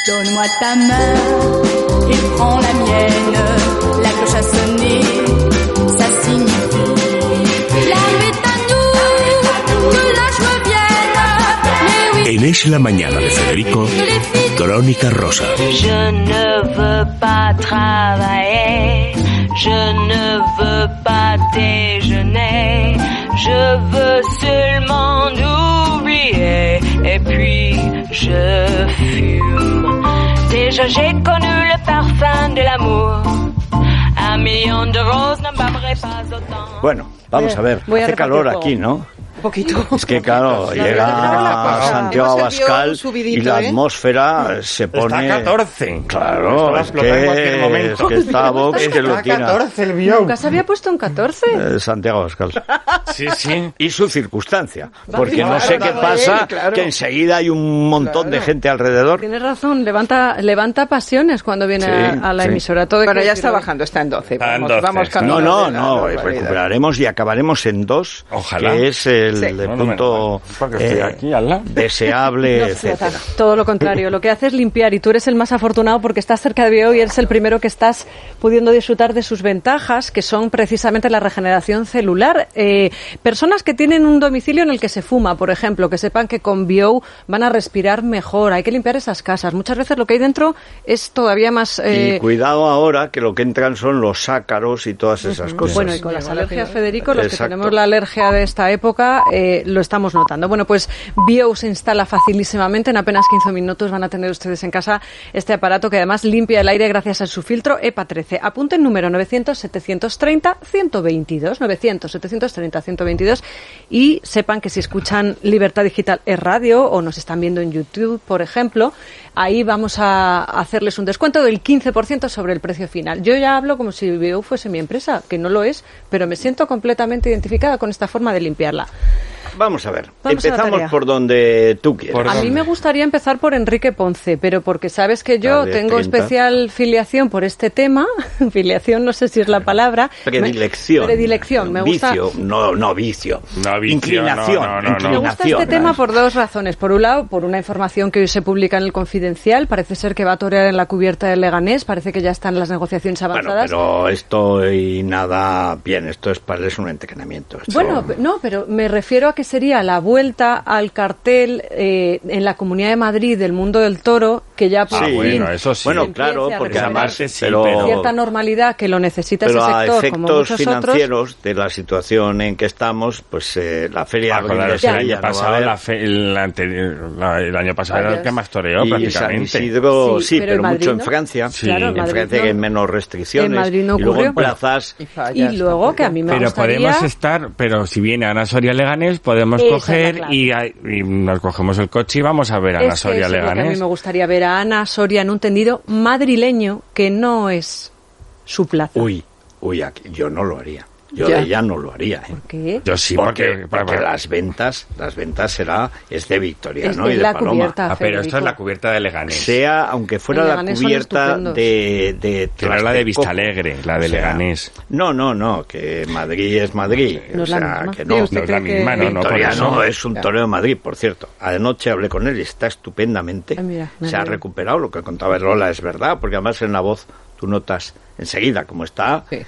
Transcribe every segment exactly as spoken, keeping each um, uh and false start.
Donne-moi ta main et prends la mienne. La cloche a sonné, ça signifie la est à nous, que la joie vienne. Mais oui. En Es la Mañana de Federico, Crónica Rosa. Je ne veux pas travailler, je ne veux pas déjeuner, je veux seulement oublier, et puis je fume. Déjà j'ai connu le parfum de l'amour, un million de roses ne m'aimerait pas autant. Bueno, vamos a ver, hace calor aquí, ¿no? Un poquito. Es que claro, llega Santiago Abascal y la atmósfera ¿eh? se pone... Está a catorce. Claro, es que, es que está Vox que lo tiene. Está a catorce el guión. ¿Nunca se había puesto en catorce? Eh, Santiago Abascal. Sí, sí. Y su circunstancia. Porque claro, no sé claro, qué pasa, él, claro. que enseguida hay un montón claro. de gente alrededor. Tienes razón, levanta levanta pasiones cuando viene Sí, a, a la sí. emisora. Todo Bueno, ya está bajando, está en doce. Está en Vamos, doce, vamos está. camino No, no, de la no, normalidad. recuperaremos y acabaremos en dos, Ojalá. que es el, Sí. el No, no me punto Porque estoy eh, aquí al lado. deseable, No, etcétera. todo lo contrario, lo que hace es limpiar y tú eres el más afortunado porque estás cerca de Bieu y eres el primero que estás pudiendo disfrutar de sus ventajas, que son precisamente la regeneración celular. Eh, personas que tienen un domicilio en el que se fuma, por ejemplo, que sepan que con Bieu van a respirar mejor, hay que limpiar esas casas. Muchas veces lo que hay dentro es todavía más... Eh... Y cuidado ahora que lo que entran son los ácaros y todas esas cosas. Bueno, y con las alergias, Federico, los Exacto. que tenemos la alergia de esta época, eh, lo estamos notando. Bueno, pues Bieu se instala facilísimamente, en apenas quince minutos van a tener ustedes en casa este aparato que además limpia el aire gracias a su filtro E P A trece. Apunten número novecientos, setecientos treinta, ciento veintidós, novecientos, setecientos treinta, ciento veintidós y sepan que si escuchan Libertad Digital es radio o nos están viendo en YouTube, por ejemplo, ahí vamos a hacerles un descuento del quince por ciento sobre el precio final. Yo ya hablo como si Bieu fuese mi empresa, que no lo es, pero me siento completamente identificada con esta forma de limpiarla. Vamos a ver, Vamos a la empezamos tarea. por donde tú quieras. Por A mí me gustaría empezar por Enrique Ponce, pero porque sabes que yo Vale, tengo treinta. especial filiación por este tema, filiación no sé si es la palabra. Predilección. Me, predilección, me gusta. Vicio, no, no vicio. No, vicio, Inclinación, no, no, no, no. Me gusta inclinación. este tema por dos razones. Por un lado, por una información que hoy se publica en el Confidencial. Parece ser que va a torear en la cubierta del Leganés. Parece que ya están las negociaciones Bueno, avanzadas. pero esto y nada bien, esto es para es un entrenamiento. Esto- Bueno, pe- no, pero me refiero a que sería la vuelta al cartel eh, en la Comunidad de Madrid del Mundo del Toro, que ya por Ah, fin bueno, eso sí. Bueno, empiece claro, a porque recuperar además sí, pero, pero- cierta normalidad que lo necesita pero ese a sector, como efectos muchos otros. financieros de la situación en que estamos, pues eh, la feria Ah, claro, de es que el Sevilla año no va a pasado, haber. la fe- el, anterior- la- el año pasado era el que más toreó Y San prácticamente. Isidro, Sí, sí, pero pero, en Madrid mucho en no. Francia. Sí. Claro, en En Madrid Francia no. que hay menos restricciones. En Madrid no y luego en ocurrió. plazas. Y fallas Y luego, que a mí me Pero gustaría... podemos estar, pero si viene Ana Soria Leganés, podemos Esa es la coger clave. y, a- y nos cogemos el coche y vamos a ver a Ana Es que Soria eso es lo que a mí Leganés. me gustaría ver a Ana Soria en un tendido madrileño que no es su plaza. Uy, uy, aquí, yo no lo haría. Yo Ya. de ella no lo haría. ¿eh? ¿Por qué? Yo sí, porque, porque, porque las ventas, las ventas será, es de Victoria, Es ¿no? de Y de la Paloma. cubierta. Ah, pero esto es Federico. la cubierta de Leganés. Sea, aunque fuera En la Leganés son cubierta estupendos. de, de Que no es la de Trasteco. Vistalegre, la de O sea, Leganés. No, no, no, que Madrid es Madrid. No o es la sea, misma. que Sí, no. usted No es la cree que- misma, no, no, por Victoriano eso. es un toreo de Madrid, por cierto. Anoche hablé con él y está estupendamente. Ah, mira, me Se ha alegro. recuperado, lo que contaba Lola es verdad, porque además en la voz tú notas enseguida cómo está. Sí.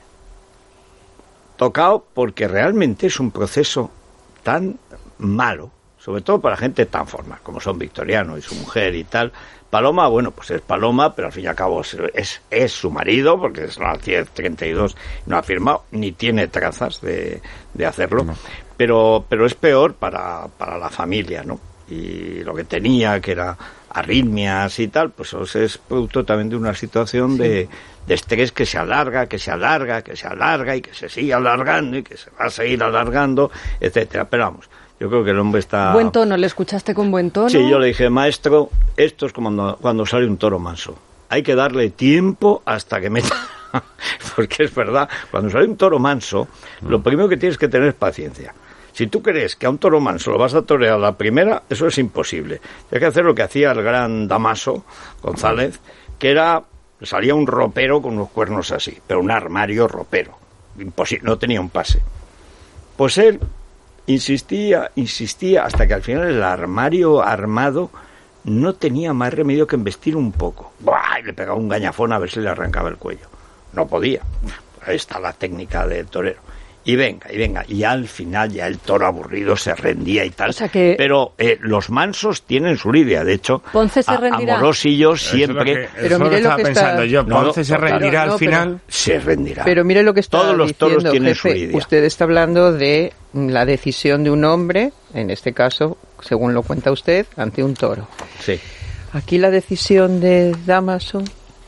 Tocado porque realmente es un proceso tan malo, sobre todo para gente tan formal como son Victoriano y su mujer y tal. Paloma, bueno, pues es Paloma, pero al fin y al cabo es, es, es su marido, porque es la treinta y dos, no ha firmado, ni tiene trazas de, de hacerlo, No. pero, pero es peor para, para la familia, ¿no? Y lo que tenía, que era arritmias y tal, pues eso es producto también de una situación sí. de, de estrés que se alarga, que se alarga, que se alarga y que se sigue alargando y que se va a seguir alargando, etcétera. Pero vamos, yo creo que el hombre está... Buen tono, ¿le escuchaste con buen tono? Sí, yo le dije, maestro, esto es como cuando, cuando sale un toro manso. Hay que darle tiempo hasta que meta... Porque es verdad, cuando sale un toro manso, lo primero que tienes que tener es paciencia. Si tú crees que a un toro manso lo vas a torear a la primera, eso es imposible. Hay que hacer lo que hacía el gran Damaso González, que era, salía un ropero con unos cuernos así, pero un armario ropero. Imposible, no tenía un pase. Pues él insistía, insistía, hasta que al final el armario armado no tenía más remedio que embestir un poco. ¡Buah! Y le pegaba un gañafón a ver si le arrancaba el cuello. No podía. Ahí está la técnica del torero. Y venga, y venga, y al final ya el toro aburrido se rendía y tal. O sea que... Pero eh, los mansos tienen su lidia, de hecho. Ponce se rendirá. Amorosillo siempre. Eso es lo que, pero mire lo que pensando está... yo. Ponce no, se rendirá claro, no, al final. Pero... Se rendirá. Pero mire lo que está Todos los diciendo, toros tienen jefe. su lidia. Usted está hablando de la decisión de un hombre, en este caso, según lo cuenta usted, ante un toro. Sí. Aquí la decisión de Dámaso.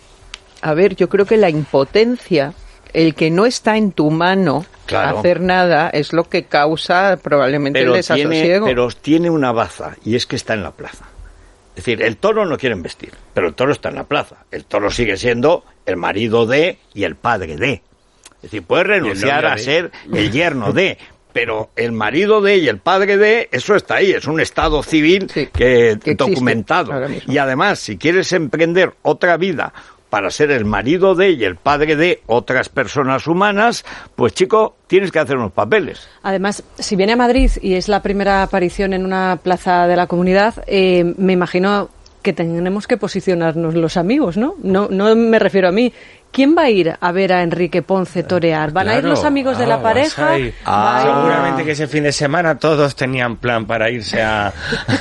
A ver, yo creo que la impotencia, el que no está en tu mano claro. hacer nada, es lo que causa probablemente pero el desasosiego. Tiene, pero tiene una baza, y es que está en la plaza. Es decir, el toro no quiere embestir, pero el toro está en la plaza. El toro sigue siendo el marido de y el padre de. Es decir, puede renunciar a de. ser el yerno de, pero el marido de y el padre de, eso está ahí, es un estado civil sí, que, que documentado. Y además, si quieres emprender otra vida para ser el marido de y el padre de otras personas humanas, pues chico, tienes que hacer unos papeles. Además, si viene a Madrid y es la primera aparición en una plaza de la comunidad, eh, me imagino que tenemos que posicionarnos los amigos, ¿no? No, no me refiero a mí. ¿Quién va a ir a ver a Enrique Ponce torear? ¿Van claro. a ir los amigos ah, de la pareja? Ah. Seguramente que ese fin de semana todos tenían plan para irse a...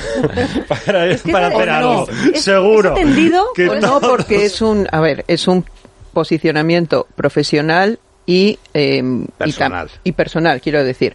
para, es que para hacer no, algo. Es, Seguro. ¿Es entendido? Que pues no, porque es un... A ver, es un posicionamiento profesional y... Eh, personal. Y, y personal, quiero decir.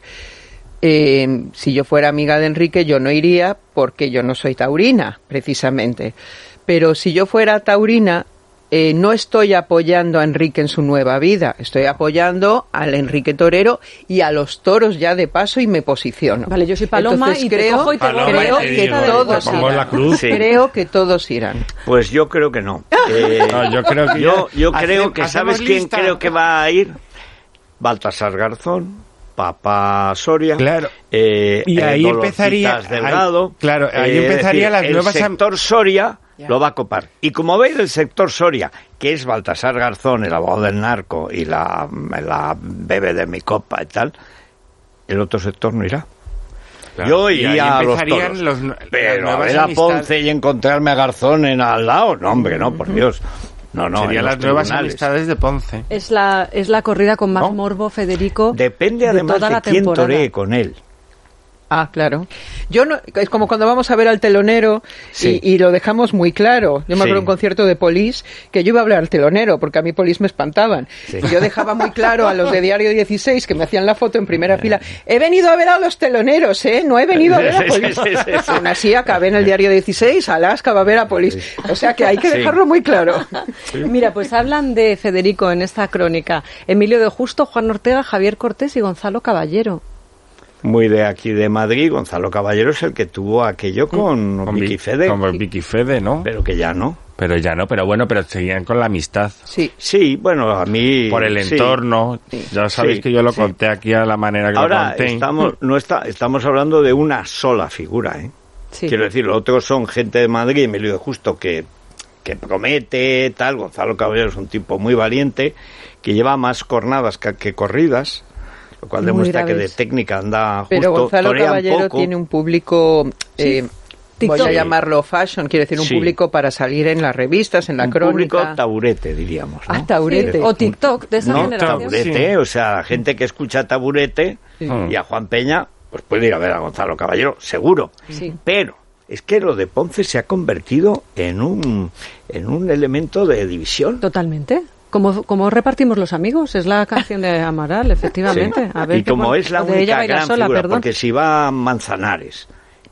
Eh, si yo fuera amiga de Enrique, yo no iría porque yo no soy taurina, precisamente. Pero si yo fuera taurina... Eh, no estoy apoyando a Enrique en su nueva vida, estoy apoyando al Enrique torero y a los toros ya de paso y me posiciono. Vale, yo soy Paloma. Entonces, y creo, te cojo y te Paloma, creo que digo, todos irán. La cruz. Sí. Creo que todos irán. Pues yo creo que no. Eh, no yo creo que, yo, yo creo hace, que ¿sabes quién lista? creo que va a ir? Baltasar Garzón, Papá Soria. Claro. Eh, y ahí eh, empezaría. Delgado, ahí, claro, ahí eh, empezaría decir, las nuevas. El sector Soria. Ya. Lo va a copar. Y como veis el sector Soria, que es Baltasar Garzón, el abogado del narco y la, la bebe de mi copa y tal, el otro sector no irá. Claro. Yo iría a los toros. Los, pero a ver a Ponce y encontrarme a Garzón en al lado, no hombre, no, por Dios. No, no, serían las nuevas amistades de Ponce. Es la, es la corrida con más ¿no? morbo, Federico. Depende además de, de quién toree con él. Ah, claro. Yo no, es como cuando vamos a ver al telonero sí. y, y lo dejamos muy claro. Yo me acuerdo de sí. un concierto de Polis que yo iba a hablar al telonero porque a mí Polis me espantaban. Sí. Y yo dejaba muy claro a los de Diario dieciséis que me hacían la foto en primera fila. He venido a ver a los teloneros, ¿eh? No he venido a ver a Polis. Sí, sí, sí. Aún así acabé en el Diario dieciséis, Alaska va a ver a Polis. O sea que hay que dejarlo sí. muy claro. Sí. Mira, pues hablan de Federico en esta crónica. Emilio de Justo, Juan Ortega, Javier Cortés y Gonzalo Caballero. Muy de aquí de Madrid, Gonzalo Caballero es el que tuvo aquello con, con Vicky Fede. Con Vicky Fede, ¿no? Pero que ya no. Pero ya no, pero bueno, pero seguían con la amistad. Sí. Sí, bueno, a mí... Por el entorno, sí. ya sabéis sí, que yo lo sí. conté aquí a la manera que Ahora, lo conté. Estamos, no está, estamos hablando de una sola figura, ¿eh? Sí. Quiero decir, los otros son gente de Madrid, Emilio de Justo, que, que promete, tal. Gonzalo Caballero es un tipo muy valiente, que lleva más cornadas que, que corridas. Lo cual demuestra que de técnica anda justo. Pero Gonzalo Caballero poco. tiene un público, eh, sí. voy a llamarlo fashion, quiere decir un sí. público para salir en las revistas, en la un crónica. Un público taburete, diríamos, ¿no? Ah, taburete. Sí. O TikTok, de esa no, generación. Taburete, sí. O sea, gente que escucha taburete sí. y a Juan Peña, pues puede ir a ver a Gonzalo Caballero, seguro. Sí. Pero es que lo de Ponce se ha convertido en un, en un elemento de división. Totalmente. Como, como repartimos los amigos, es la canción de Amaral, efectivamente. Sí. A ver y como pon... es la de única gran sola, figura, perdón. porque si va a Manzanares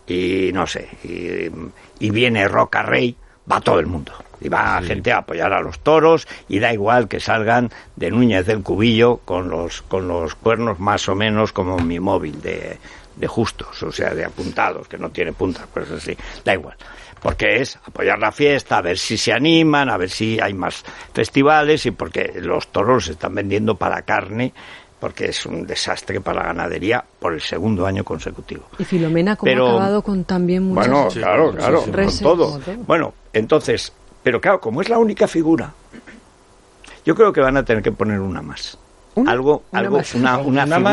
y no sé, y, y viene Roca Rey, va todo el mundo. Y va sí. gente a apoyar a los toros y da igual que salgan de Núñez del Cubillo con los, con los cuernos más o menos como mi móvil de, de justos, o sea, de apuntados, que no tiene puntas, pues así, da igual. Porque es apoyar la fiesta, a ver si se animan, a ver si hay más festivales y porque los toros se están vendiendo para carne, porque es un desastre para la ganadería por el segundo año consecutivo. Y Filomena, ¿cómo pero, ha acabado con también muchas... Bueno, sí, claro, sí, claro, sí, sí. con todo. Bueno, entonces, pero claro, como es la única figura, yo creo que van a tener que poner una más. ¿Una? Algo, una algo, más. Una, una, una figura... Más.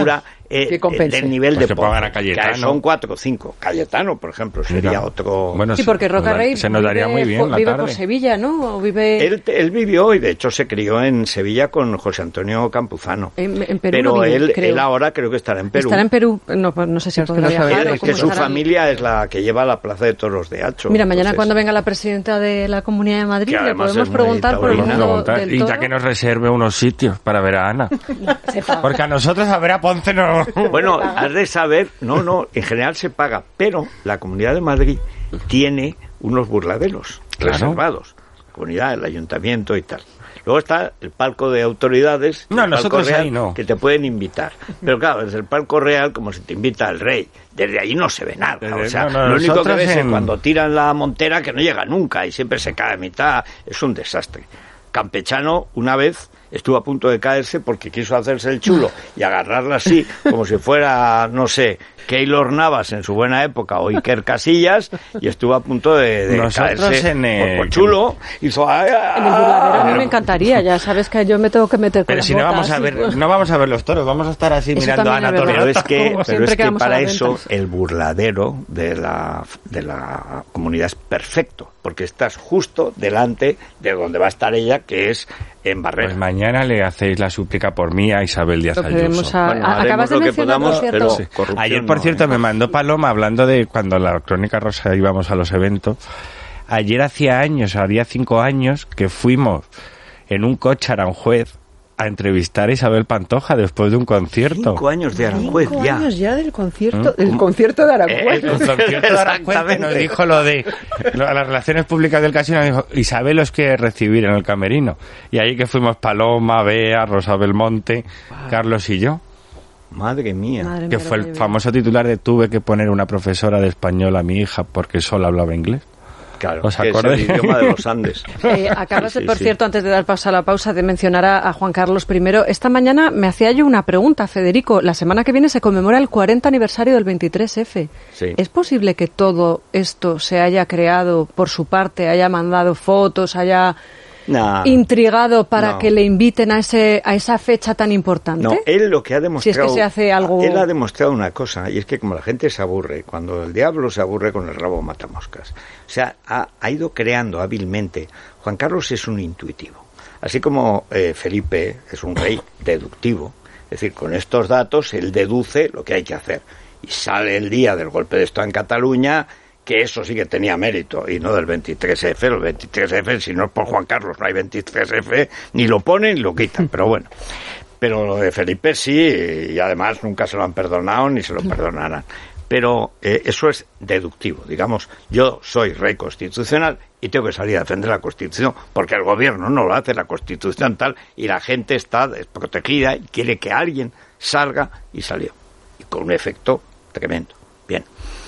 eh, del nivel pues de Pozo. A Cayetano. Que son cuatro o cinco. Cayetano, por ejemplo, sería Mira. otro... Bueno, sí, porque Roca Rey se nos daría muy bien la vive tarde. por Sevilla, ¿no? ¿O vive... Él, él vivió y de hecho se crió en Sevilla con José Antonio Campuzano. En, en Perú Pero no vive, él, creo. él ahora creo que estará en Perú. Estará en Perú. No, pues no sé si Es que podrá no sabía. viajar. Él, o es que cómo su estará. familia es la que lleva la Plaza de Toros de Hacho. Mira, mañana Entonces, cuando venga la presidenta de la Comunidad de Madrid Que le además podemos es muy preguntar por el taurina. mundo Preguntar. del Y toro. ya que nos reserve unos sitios para ver a Ana. Porque a nosotros a ver a Ponce no... Bueno, has de saber, no, no, en general se paga, pero la Comunidad de Madrid tiene unos burladeros Claro. reservados. La comunidad, el ayuntamiento y tal. Luego está el palco de autoridades, No, el palco nosotros real, ahí no. que te pueden invitar. Pero claro, desde el palco real, como si te invita el rey, desde ahí no se ve nada. Desde- O sea, no, no, lo único que nosotros ves es en- cuando tiran la montera, que no llega nunca y siempre se cae a mitad. Es un desastre. Campechano, una vez, estuvo a punto de caerse porque quiso hacerse el chulo y agarrarla así, como si fuera, no sé, Keylor Navas en su buena época o Iker Casillas, y estuvo a punto de, de Nosotros caerse en el- por, por chulo. Hizo... ¡ay, ay! En el burladero a mí me encantaría, ya sabes que yo me tengo que meter con Pero las si no botas vamos a y ver, pues- no vamos a ver los toros, vamos a estar así Eso mirando a también Ana es verdad. Torre. Pero es que, Como pero siempre es que que vamos a para las eso ventas. el burladero de la, de la comunidad es perfecto, porque estás justo delante de donde va a estar ella, que es en Barrera. Pues mañana le hacéis la súplica por mí a Isabel Díaz Lo pedimos Ayuso. a- Bueno, a- haremos acabas de lo que mencionar, podamos, por cierto. pero Sí. corrupción Ayer, por no, cierto, ¿eh? me mandó Paloma hablando de cuando la Crónica Rosa íbamos a los eventos. Ayer hacía años, haría cinco años, que fuimos en un coche a Aranjuez a entrevistar a Isabel Pantoja después de un concierto. Cinco años de Aranjuez Cinco ya. años ya del concierto, ¿Mm? el concierto de Aranjuez. Eh, El concierto de Aranjuez que nos Exactamente. dijo lo de lo- a las relaciones públicas del casino, dijo, Isabel os quiere recibir en el camerino. Y ahí que fuimos Paloma, Bea, Rosa Belmonte, Carlos y yo. Madre mía. Madre Que mía, fue lo el que famoso titular de tuve que poner una profesora de español a mi hija porque solo hablaba inglés. Claro, ¿Os que es acordáis? el idioma de los Andes. Eh, acabas, Sí, de, sí, por sí. cierto, antes de dar paso a la pausa, de mencionar a, a Juan Carlos I. Esta mañana me hacía yo una pregunta, Federico. La semana que viene se conmemora el cuarenta aniversario del veintitrés efe. Sí. ¿Es posible que todo esto se haya creado por su parte, haya mandado fotos, haya Nah. intrigado para No. que le inviten a ese a esa fecha tan importante? No, él lo que ha Si es demostrado... que se hace algo... Él ha demostrado una cosa, y es que como la gente se aburre, cuando el diablo se aburre con el rabo mata moscas. O sea, ha, ha ido creando hábilmente... Juan Carlos es un intuitivo. Así como eh, Felipe es un rey deductivo. Es decir, con estos datos él deduce lo que hay que hacer. Y sale el día del golpe de Estado en Cataluña... que eso sí que tenía mérito, y no del veintitrés efe. El veintitrés efe, si no es por Juan Carlos, no hay veintitrés efe, ni lo ponen ni lo quitan, pero bueno. Pero lo de Felipe sí, y además nunca se lo han perdonado ni se lo perdonarán. Pero eh, eso es deductivo, digamos, yo soy rey constitucional y tengo que salir a defender la Constitución, porque el gobierno no lo hace, la Constitución tal, y la gente está desprotegida y quiere que alguien salga, y salió. Y con un efecto tremendo. Bien.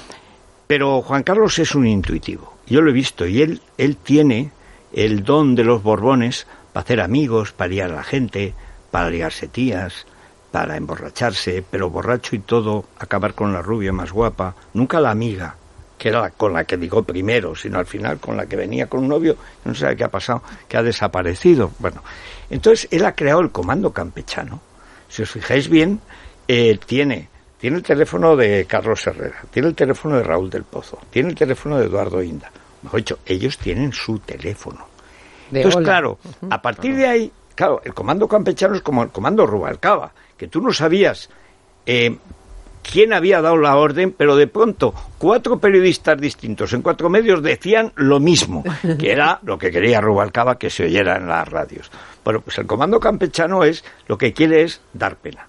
Pero Juan Carlos es un intuitivo, yo lo he visto, y él, él tiene el don de los Borbones para hacer amigos, para liar a la gente, para liarse tías, para emborracharse, pero borracho y todo, acabar con la rubia más guapa, nunca la amiga, que era la con la que ligó primero, sino al final con la que venía con un novio, no sé qué ha pasado, que ha desaparecido. Bueno, entonces él ha creado el Comando Campechano. Si os fijáis bien, eh, tiene... Tiene el teléfono de Carlos Herrera, tiene el teléfono de Raúl del Pozo, tiene el teléfono de Eduardo Inda. Mejor dicho, ellos tienen su teléfono. De Entonces, hola. claro, a partir de ahí, claro, el comando campechano es como el comando Rubalcaba, que tú no sabías eh, quién había dado la orden, pero de pronto cuatro periodistas distintos en cuatro medios decían lo mismo, que era lo que quería Rubalcaba que se oyera en las radios. Bueno, pues el comando campechano es lo que quiere es dar pena.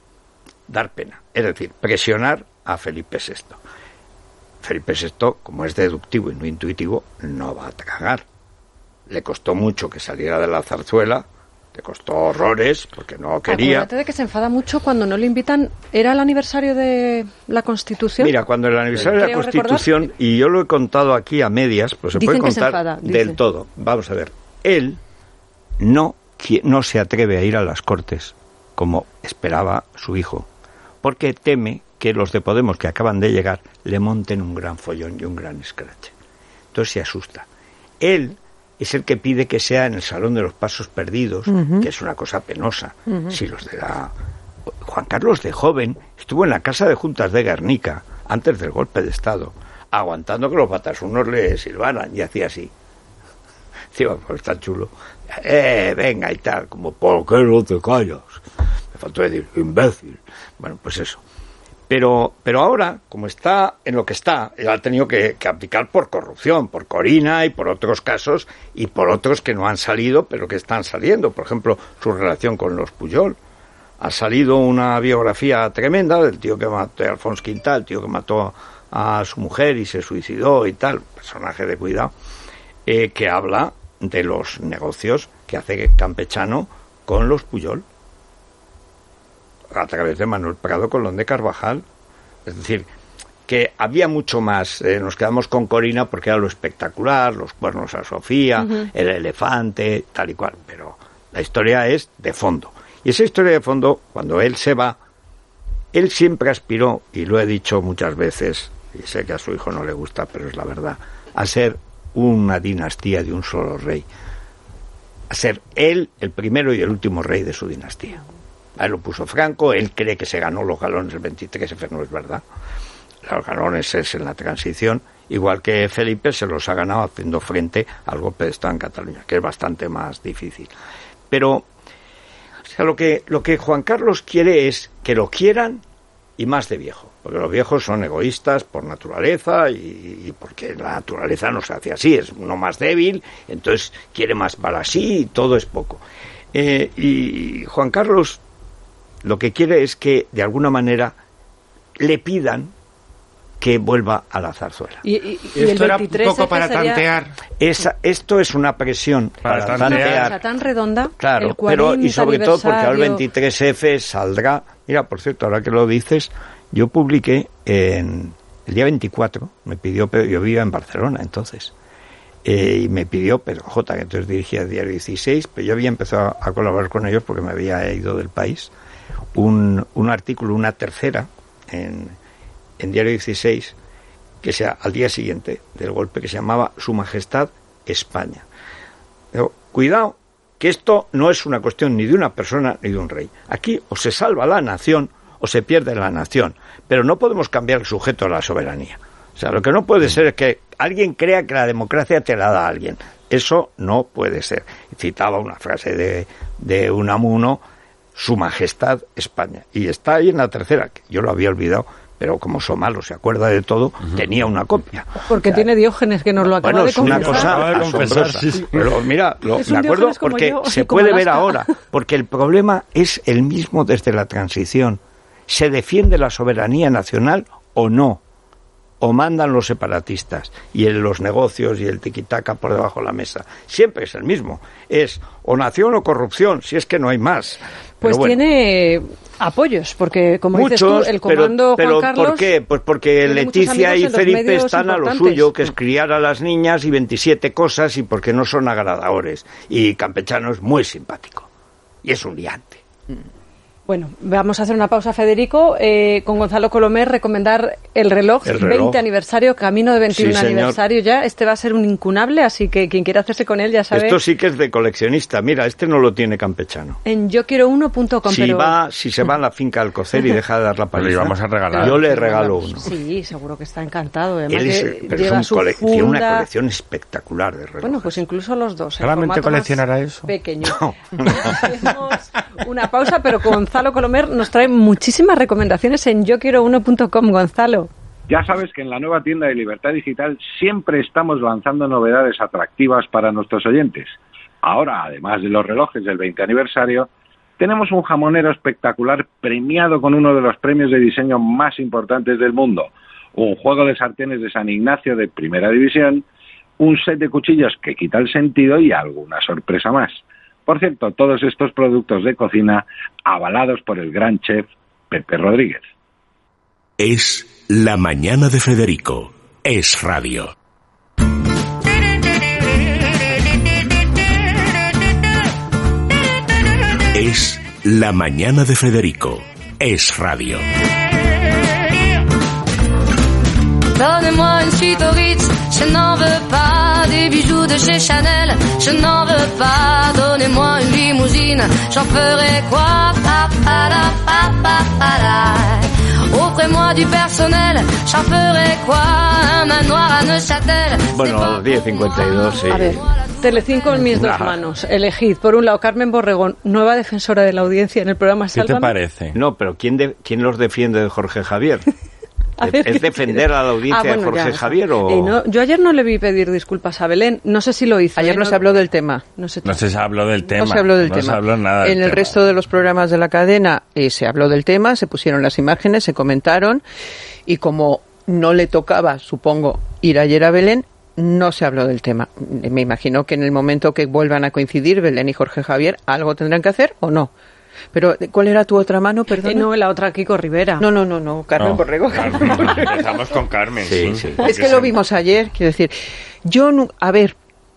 Dar pena, es decir, presionar a Felipe sexto. Felipe sexto, como es deductivo y no intuitivo, no va a tragar. Le costó mucho que saliera de la zarzuela, le costó horrores, porque no quería. Acuérdate de que se enfada mucho cuando no le invitan. ¿Era el aniversario de la Constitución? Mira, cuando el aniversario de la Creo Constitución, recordar- y yo lo he contado aquí a medias, pues se Dicen puede que se contar enfada, del dice. todo. Vamos a ver, él no, qui- no se atreve a ir a las Cortes, como esperaba su hijo, porque teme que los de Podemos que acaban de llegar le monten un gran follón y un gran escrache. Entonces se asusta. Él es el que pide que sea en el Salón de los Pasos Perdidos, Ujú. que es una cosa penosa. Ujú. Si los de la Juan Carlos de joven estuvo en la Casa de Juntas de Guernica, antes del golpe de Estado, aguantando que los batasunos le silbaran, y hacía así. Tío, pues está chulo. Eh, venga y tal, como, ¿por qué no te callas? Me faltó decir, imbécil. Bueno, pues eso. Pero, pero ahora, como está en lo que está, él ha tenido que, que abdicar por corrupción, por Corina y por otros casos, y por otros que no han salido, pero que están saliendo. Por ejemplo, su relación con los Pujol. Ha salido una biografía tremenda del tío que mató a Alfonso Quintal, el tío que mató a su mujer y se suicidó y tal, personaje de cuidado, eh, que habla de los negocios que hace Campechano con los Pujol, a través de Manuel Prado Colón de Carvajal. Es decir, que había mucho más. Eh, nos quedamos con Corina porque era lo espectacular, los cuernos a Sofía, uh-huh. el elefante, tal y cual, pero la historia es de fondo. Y esa historia de fondo, cuando él se va, él siempre aspiró, y lo he dicho muchas veces, y sé que a su hijo no le gusta, pero es la verdad, a ser una dinastía de un solo rey. A ser él el primero y el último rey de su dinastía. A él lo puso Franco, él cree que se ganó los galones el veintitrés efe, no es verdad. Los galones es en la transición, igual que Felipe se los ha ganado haciendo frente al golpe de Estado en Cataluña, que es bastante más difícil. Pero o sea, lo que, lo que Juan Carlos quiere es que lo quieran y más de viejo, porque los viejos son egoístas por naturaleza y, y porque la naturaleza no se hace así, es uno más débil, entonces quiere más para sí y todo es poco. Eh, y Juan Carlos lo que quiere es que de alguna manera le pidan que vuelva a la zarzuela. Y, y, y, y esto el era un poco para sería... tantear. Esa, esto es una presión para, para tantear. Una tan redonda. Claro, el pero y sobre todo porque al veintitrés efe saldrá. Mira, por cierto, ahora que lo dices, yo publiqué en el día veinticuatro, me pidió, yo vivía en Barcelona entonces, eh, y me pidió Pedro J, que entonces dirigía el Diario dieciséis, pero yo había empezado a, a colaborar con ellos porque me había ido del país, un, un artículo, una tercera, en en Diario dieciséis, que sea al día siguiente del golpe, que se llamaba Su Majestad España. Pero, cuidado, que esto no es una cuestión ni de una persona ni de un rey. Aquí o se salva la nación o se pierde la nación, pero no podemos cambiar el sujeto de la soberanía. O sea, lo que no puede ser es que alguien crea que la democracia te la da a alguien. Eso no puede ser. Citaba una frase de, de Unamuno, Su Majestad España. Y está ahí en la tercera, que yo lo había olvidado, pero como Somalo se acuerda de todo, uh-huh. tenía una copia. Porque o sea, tiene Diógenes, que nos lo acaba bueno, de confesar. Bueno, es una cosa asombrosa. Sí, sí. Pero mira, lo, me acuerdo porque yo, se puede ver ahora, porque el problema es el mismo desde la transición. ¿Se defiende la soberanía nacional o no? ¿O mandan los separatistas? Y en los negocios y el tiquitaca por debajo de la mesa. Siempre es el mismo. Es o nación o corrupción, si es que no hay más. Pues bueno, tiene apoyos, porque como muchos, dices tú, el comando pero, pero Juan Carlos... ¿por qué? Pues porque Leticia y Felipe están a lo suyo, que es criar a las niñas y veintisiete cosas, y porque no son agradadores. Y Campechano es muy simpático. Y es un liante. Bueno, vamos a hacer una pausa, Federico. Eh, con Gonzalo Colomer, recomendar el reloj, el reloj. veinte aniversario, camino de veintiún sí, aniversario ya. Este va a ser un incunable, así que quien quiera hacerse con él ya sabe. Esto sí que es de coleccionista. Mira, este no lo tiene Campechano. En yo quiero uno punto com. Si, pero... va, si se va a la finca Alcocer y deja de dar la paliza, le vamos a regalar. Yo le regalo uno. Sí, seguro que está encantado. Además, Él es, que pero lleva es un cole... su funda... tiene una colección espectacular de relojes. Bueno, pues incluso los dos. ¿Solamente coleccionará eso? Pequeño. No. Hacemos una pausa, pero Gonzalo Colomer nos trae muchísimas recomendaciones en yo quiero uno punto com. Gonzalo. Ya sabes que en la nueva tienda de Libertad Digital siempre estamos lanzando novedades atractivas para nuestros oyentes. Ahora, además de los relojes del veinte aniversario, tenemos un jamonero espectacular premiado con uno de los premios de diseño más importantes del mundo, un juego de sartenes de San Ignacio de primera división, un set de cuchillos que quita el sentido y alguna sorpresa más. Por cierto, todos estos productos de cocina avalados por el gran chef Pepe Rodríguez. Es La Mañana de Federico. Es radio. Es La Mañana de Federico. Es radio. Donnez-moi une suite au Ritz, je n'en veux pas du des bijoux de chez Chanel, je n'en veux pas. Donnez-moi une limousine, j'en ferai quoi? Pa, pa, la, pa, pa, pa, la. Offrez-moi du personnel, j'en ferai quoi? Un manoir à Neuchâtel. Bueno, a las diez cincuenta y dos, sí. A ver, Telecinco en mis dos Nah. manos. Elegid, por un lado, Carmen Borregón, nueva defensora de la audiencia en el programa ¿Qué Sálvame. te parece? No, pero ¿quién, de, ¿quién los defiende de Jorge Javier? A ver, ¿Es defender a la audiencia Ah, bueno, de Jorge ya, Javier o...? Eh, no, yo ayer no le vi pedir disculpas a Belén, no sé si lo hizo. Ayer eh, no se habló del tema. No sé. No se habló del tema. No se habló del no tema. se habló nada del en el tema. resto de los programas de la cadena eh, se habló del tema, se pusieron las imágenes, se comentaron y como no le tocaba, supongo, ir ayer a Belén, no se habló del tema. Me imagino que en el momento que vuelvan a coincidir Belén y Jorge Javier, algo tendrán que hacer o no. Pero, ¿cuál era tu otra mano, perdón? Eh, no, la otra Kiko Rivera. No, no, no, no, Carmen No, Borrego. Carmen, empezamos con Carmen. Sí, Sí, sí. Es que lo vimos ayer, quiero decir, yo, no, a ver,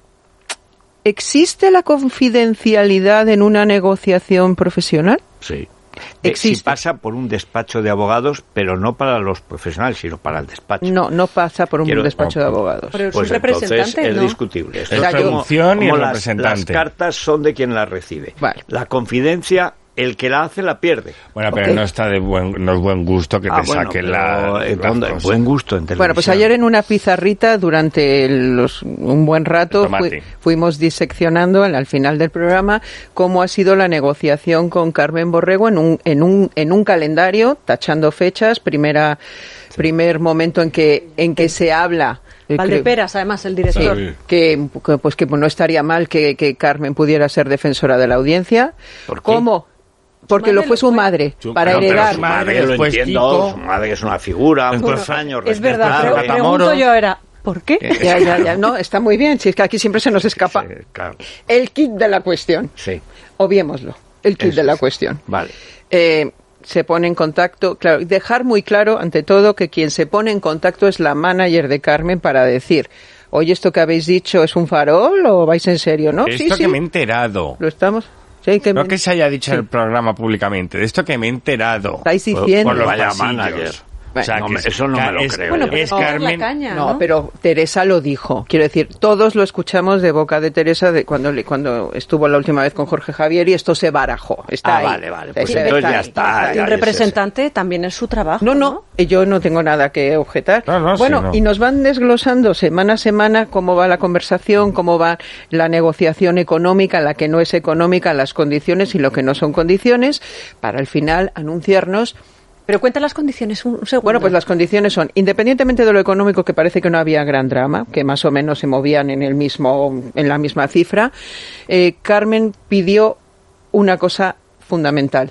¿existe la confidencialidad en una negociación profesional? Sí. Existe. Si pasa por un despacho de abogados, pero no para los profesionales, sino para el despacho. No, no pasa por un Quiero- despacho de abogados. Pero es Pues un entonces representante, es ¿no? discutible. Esto Es es como- traducción y como el las- representante. Las cartas son de quien las recibe. Vale. La confidencia, el que la hace la pierde. Bueno, pero Ok. no está de buen, no es buen gusto que Ah, te bueno, saque pero, la, eh, las ¿dónde? cosas. Buen gusto en televisión. Bueno, pues ayer en una pizarrita durante los, un buen rato El tomate. fui- fuimos diseccionando al, al final del programa cómo ha sido la negociación con Carmen Borrego en un, en un, en un calendario, tachando fechas, primera, primer momento en que, en que se habla. eh, creo- Valdeperas, además, el director. Sí. que, que, pues que no estaría mal que, que Carmen pudiera ser defensora de la audiencia. ¿Por qué? ¿Cómo? Porque madre lo fue lo su fue. madre, Su- para pero- pero heredar. su Su madre, madre, lo después entiendo, Kiko. su madre es una figura, muchos años Es verdad, respetable. pero Matamoros. pregunto yo era, ¿por qué? Ya, ya, ya, no, está muy bien, si es que aquí siempre se nos escapa Sí, claro. el kit de la cuestión. Sí, Obviémoslo, el kit Eso de la sí. cuestión. vale. Eh, se pone en contacto, claro, dejar muy claro, ante todo, que quien se pone en contacto es la manager de Carmen para decir, oye, ¿esto que habéis dicho es un farol o vais en serio, no? Esto Sí, que sí, me he enterado. lo estamos. Sí, que No me- que se haya dicho Sí. en el programa públicamente, de esto que me he enterado. Estáis Por- diciendo. Por los Vaya pasillos. manager. O sea, No que me- es- eso no me lo es- creo Bueno, yo. pero es es la Carmen. caña, No, ¿no? pero Teresa lo dijo. Quiero decir, todos lo escuchamos de boca de Teresa de cuando le- cuando estuvo la última vez con Jorge Javier y esto se barajó. Está Ah, ahí. vale, vale, pues Está entonces ahí, ya está, ahí. Y ya, un ya representante también es su trabajo. No, no, yo no tengo nada que objetar. No, no, sí, bueno, no. y nos van desglosando semana a semana cómo va la conversación, cómo va la negociación económica, la que no es económica, las condiciones y lo que no son condiciones, para al final anunciarnos. Pero cuenta las condiciones un, un segundo. Bueno, pues las condiciones son, independientemente de lo económico, que parece que no había gran drama, que más o menos se movían en el mismo, en la misma cifra, eh, Carmen pidió una cosa fundamental.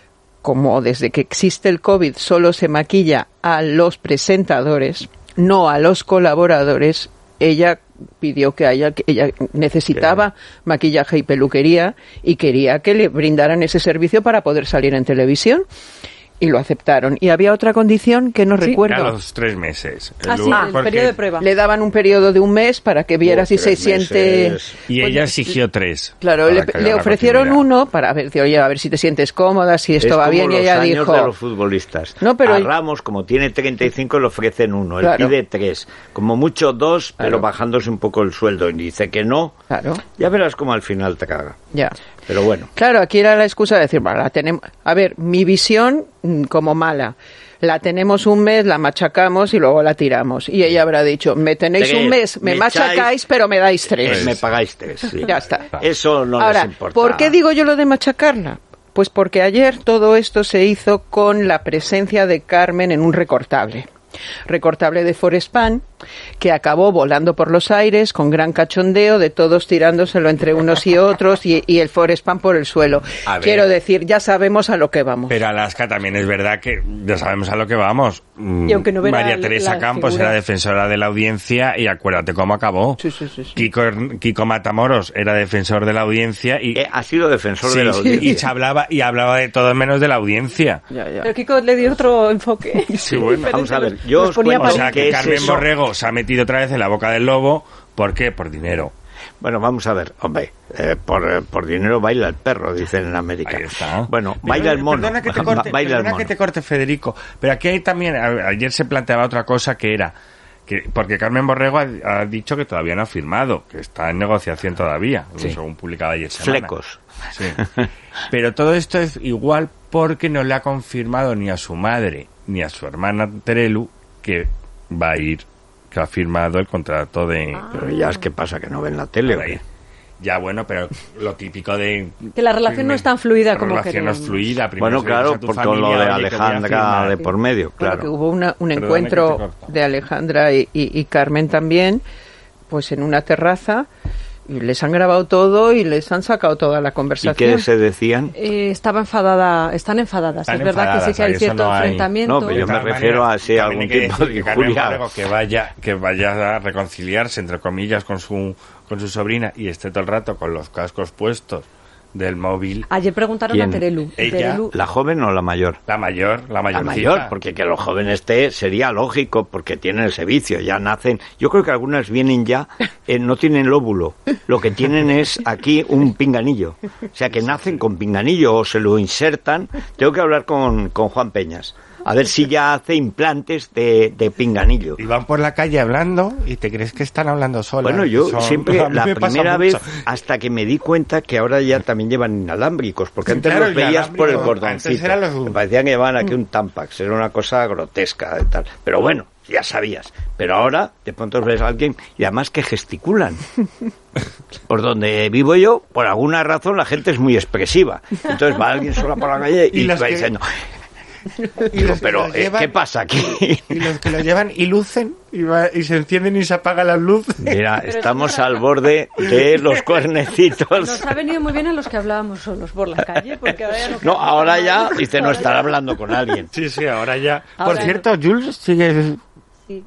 Como desde que existe el COVID solo se maquilla a los presentadores, no a los colaboradores, ella pidió que haya, que ella necesitaba maquillaje y peluquería y quería que le brindaran ese servicio para poder salir en televisión. Y lo aceptaron. Y había otra condición que no Sí. recuerdo. A los tres meses. Ah, El- sí, el porque- periodo de prueba. Le daban un periodo de un mes para que viera Oh, si se tres siente... meses. Y ella exigió tres. Claro, para le, que haya le una ofrecieron continuidad. uno para ver, oye, a ver si te sientes cómoda, si esto Es va como bien. Y los ella años dijo... de los futbolistas. No, pero- A Ramos, como tiene treinta y cinco, le ofrecen uno. Él Claro. pide tres. Como mucho dos, pero Claro. bajándose un poco el sueldo. Y dice que no. Claro, Ya verás cómo al final te caga. ya. Pero bueno. Claro, aquí era la excusa de decir, bueno, la tenemos... A ver, mi visión mm, como mala. La tenemos un mes, la machacamos y luego la tiramos. Y ella habrá dicho, me tenéis Tres. un mes, me, Me machacáis, echáis- pero me dais Eh, tres. me pagáis tres. sí. Ya está. Eso no Ahora, les importa. ¿por qué digo yo lo de machacarla? Pues porque ayer todo esto se hizo con la presencia de Carmen en un recortable. Recortable de Forespan, que acabó volando por los aires con gran cachondeo de todos tirándoselo entre unos y otros y, y el Forespan por el suelo. A ver. Quiero decir, ya sabemos a lo que vamos. Pero Alaska también es verdad que ya sabemos a lo que vamos. Mm, Y aunque no verá María la- Teresa la Campos figura. era defensora de la audiencia y acuérdate cómo acabó. Sí, sí, sí, sí. Kiko, Kiko Matamoros era defensor de la audiencia y, Eh, ha sido defensor sí, de la audiencia. y se hablaba y hablaba de todo menos de la audiencia. Ya, ya. Pero Kiko le dio otro enfoque. Sí, bueno. Vamos a ver, yo Nos os ponía cuento O sea ¿qué que es Carmen eso? Borrego se ha metido otra vez en la boca del lobo. ¿Por qué? Por dinero. Bueno, vamos a ver, hombre, eh, por, eh, por dinero baila el perro, dicen en América. Ahí está. Bueno, Pero, baila el mono. Perdona que te corte, baila el perdona mono. que te corte, Federico. Pero aquí hay también, a- ayer se planteaba otra cosa que era Que, porque Carmen Borrego ha, ha dicho que todavía no ha firmado, que está en negociación todavía, sí. según publicaba ayer semana. Flecos. Sí. Pero todo esto es igual porque no le ha confirmado ni a su madre ni a su hermana Terelu que va a ir, que ha firmado el contrato de... Ah. Pero ya es que pasa, que no ven la tele. ¿O qué? Ya, bueno, pero lo típico de... Que la relación no es tan fluida como queremos. La relación no es fluida. Bueno, claro, por todo lo de Alejandra de por medio, claro. Bueno, que hubo una, un Perdóname encuentro de Alejandra y, y, y Carmen también, pues en una terraza, y les han grabado todo y les han sacado toda la conversación. ¿Y qué se decían? Eh, estaba enfadada, están enfadadas. Están es verdad enfadadas, que sí que hay cierto no hay... enfrentamiento. No, pero yo me refiero a si algún tipo de injuria. Que vaya, que vaya a reconciliarse, entre comillas, con su... con su sobrina y esté todo el rato con los cascos puestos del móvil. Ayer preguntaron ¿Quién? a Terelu. Ella, Terelu. ¿La joven o la mayor? La mayor, la mayor. La mayor, porque que los jóvenes esté sería lógico, porque tienen ese vicio, ya nacen. Yo creo que algunas vienen ya, eh, no tienen lóbulo, lo que tienen es aquí un pinganillo. O sea, que nacen con pinganillo o se lo insertan. Tengo que hablar con, con Juan Peñas. A ver si ya hace implantes de, de pinganillo. Y van por la calle hablando y te crees que están hablando solas. Bueno, yo Son... siempre, la primera vez, hasta que me di cuenta que ahora ya también llevan inalámbricos, porque antes claro, los veías por el cordoncito. Los... Me parecían que llevaban aquí un Tampax, era una cosa grotesca y tal. Pero bueno, ya sabías. Pero ahora, de pronto ves a alguien, y además que gesticulan. Por donde vivo yo, por alguna razón, la gente es muy expresiva. Entonces va alguien sola por la calle y, y va que... diciendo... Y los pero, eh, llevan, ¿qué pasa aquí? Y los que lo llevan y lucen y, va, y se encienden y se apaga la luz. Mira, pero estamos al borde de los cuernecitos. Nos ha venido muy bien a los que hablábamos solos por la calle, porque ahora ya no... No, ahora ya, dice, no estará hablando con alguien. Sí, sí, ahora ya. Ahora por cierto, no. Jules sigue... Sí.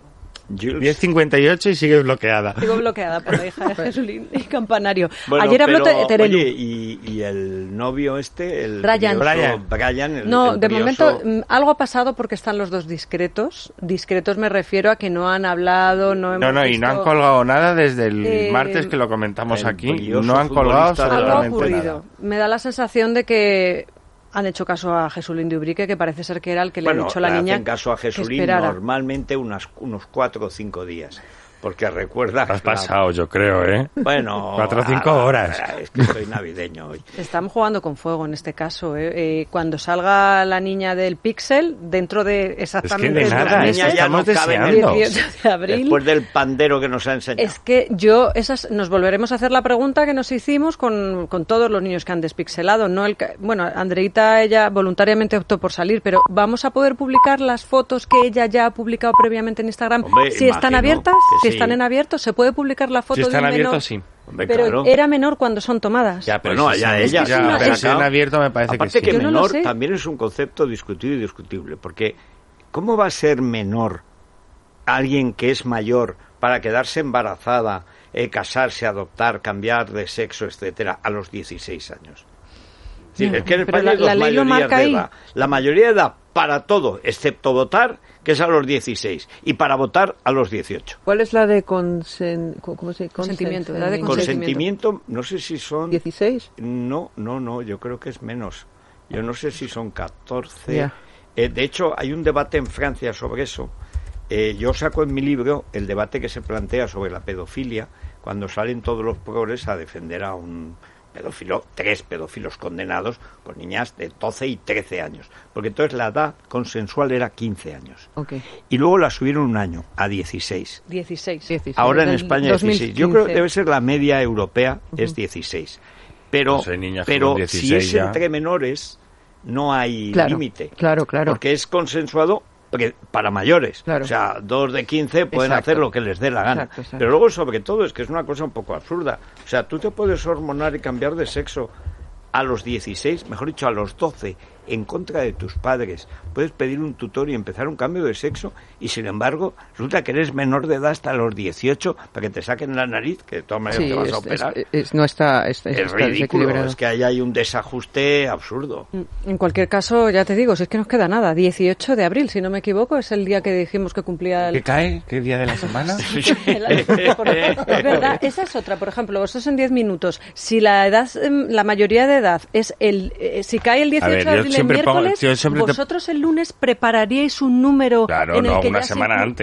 diez cincuenta y ocho y sigue bloqueada. Sigo bloqueada por la hija de Jesulín y Campanario. Bueno, Ayer habló pero, Terelu. Oye, ¿y, y el novio este? El Brian. Brian. Brian el, no, el de brioso... momento algo ha pasado porque están los dos discretos. Discretos me refiero a que no han hablado, no hemos No, no, visto... y no han colgado nada desde el eh, martes que lo comentamos aquí. No han Algo colgado Algo ha absolutamente ocurrido. nada. Me da la sensación de que han hecho caso a Jesulín de Ubrique, que parece ser que era el que bueno, le ha dicho a la le niña hacen caso a Jesulín normalmente unas, unos cuatro o cinco días. Porque recuerda... Has pasado, yo creo, ¿eh? Bueno... Cuatro o cinco horas. Es que soy navideño hoy. Estamos jugando con fuego en este caso, ¿eh? Eh, cuando salga la niña del Pixel, dentro de exactamente... Es que de dos nada, meses, ya estamos no cabe en el deseando. dieciocho de abril. Después del pandero que nos ha enseñado. Es que yo, esas, nos volveremos a hacer la pregunta que nos hicimos con, con todos los niños que han despixelado. No el, bueno, Andreita, ella voluntariamente optó por salir, pero ¿vamos a poder publicar las fotos que ella ya ha publicado previamente en Instagram? Hombre, si están abiertas, si sí. están en abierto, ¿se puede publicar la foto Si están de un abiertos, menor? sí. Hombre, Pero claro. era menor cuando son tomadas. Ya, pero Bueno, si allá son- ella, ya, sí, no, pero es- si han abierto me parece Aparte que que sí. Yo no lo menor sé. también es un concepto discutido y discutible, porque ¿cómo va a ser menor alguien que es mayor para quedarse embarazada, eh, casarse, adoptar, cambiar de sexo, etcétera, a los dieciséis años? Sí, No, es que en pero España la- hay dos la ley lo mayorías marca de ahí. edad. La mayoría de edad para todo, excepto votar, que es a los dieciséis, y para votar a los dieciocho. ¿Cuál es la de consen... ¿cómo se Consentimiento, consen- edad de en- Consentimiento, no sé si son... dieciséis? No, no, no, yo creo que es menos. Yo no sé si son catorce. Ya. Eh, de hecho, hay un debate en Francia sobre eso. Eh, yo saco en mi libro el debate que se plantea sobre la pedofilia, cuando salen todos los progres a defender a un pedófilo, tres pedófilos condenados con niñas de doce y trece años. Porque entonces la edad consensual era quince años. Okay. Y luego la subieron un año, a dieciséis. dieciséis. dieciséis. Ahora en Del España dos mil dieciséis. Yo creo que quince. debe ser la media europea, es dieciséis. Pero, Pues hay niñas pero con si dieciséis es ya. entre menores, no hay Claro, límite. claro, claro. Porque es consensuado porque- para mayores. Claro. O sea, dos de quince pueden Exacto. hacer lo que les dé la gana. Exacto, exacto. Pero luego, sobre todo, es que es una cosa un poco absurda. O sea, tú te puedes hormonar y cambiar de sexo a los dieciséis, mejor dicho, a los doce, en contra de tus padres. Puedes pedir un tutor y empezar un cambio de sexo y, sin embargo, resulta que eres menor de edad hasta los dieciocho para que te saquen la nariz, que de todas maneras Sí, te vas a es, operar. es- es- no está, está, Es está ridículo, desequilibrado. es que ahí hay un desajuste absurdo. En cualquier caso, ya te digo, si es que nos queda nada. dieciocho de abril, si no me equivoco, es el día que dijimos que cumplía el... ¿Qué cae? ¿Qué día de la semana? el año. Es verdad, esa es otra. Por ejemplo, vosotros en diez minutos, si la edad, em, la mayoría de edad es el... eh, si cae el dieciocho A ver, de yo abril el siempre pongo- miércoles, yo siempre te- vosotros el lunes prepararíais un número Claro, en el no, que una ya se semana inclu- antes.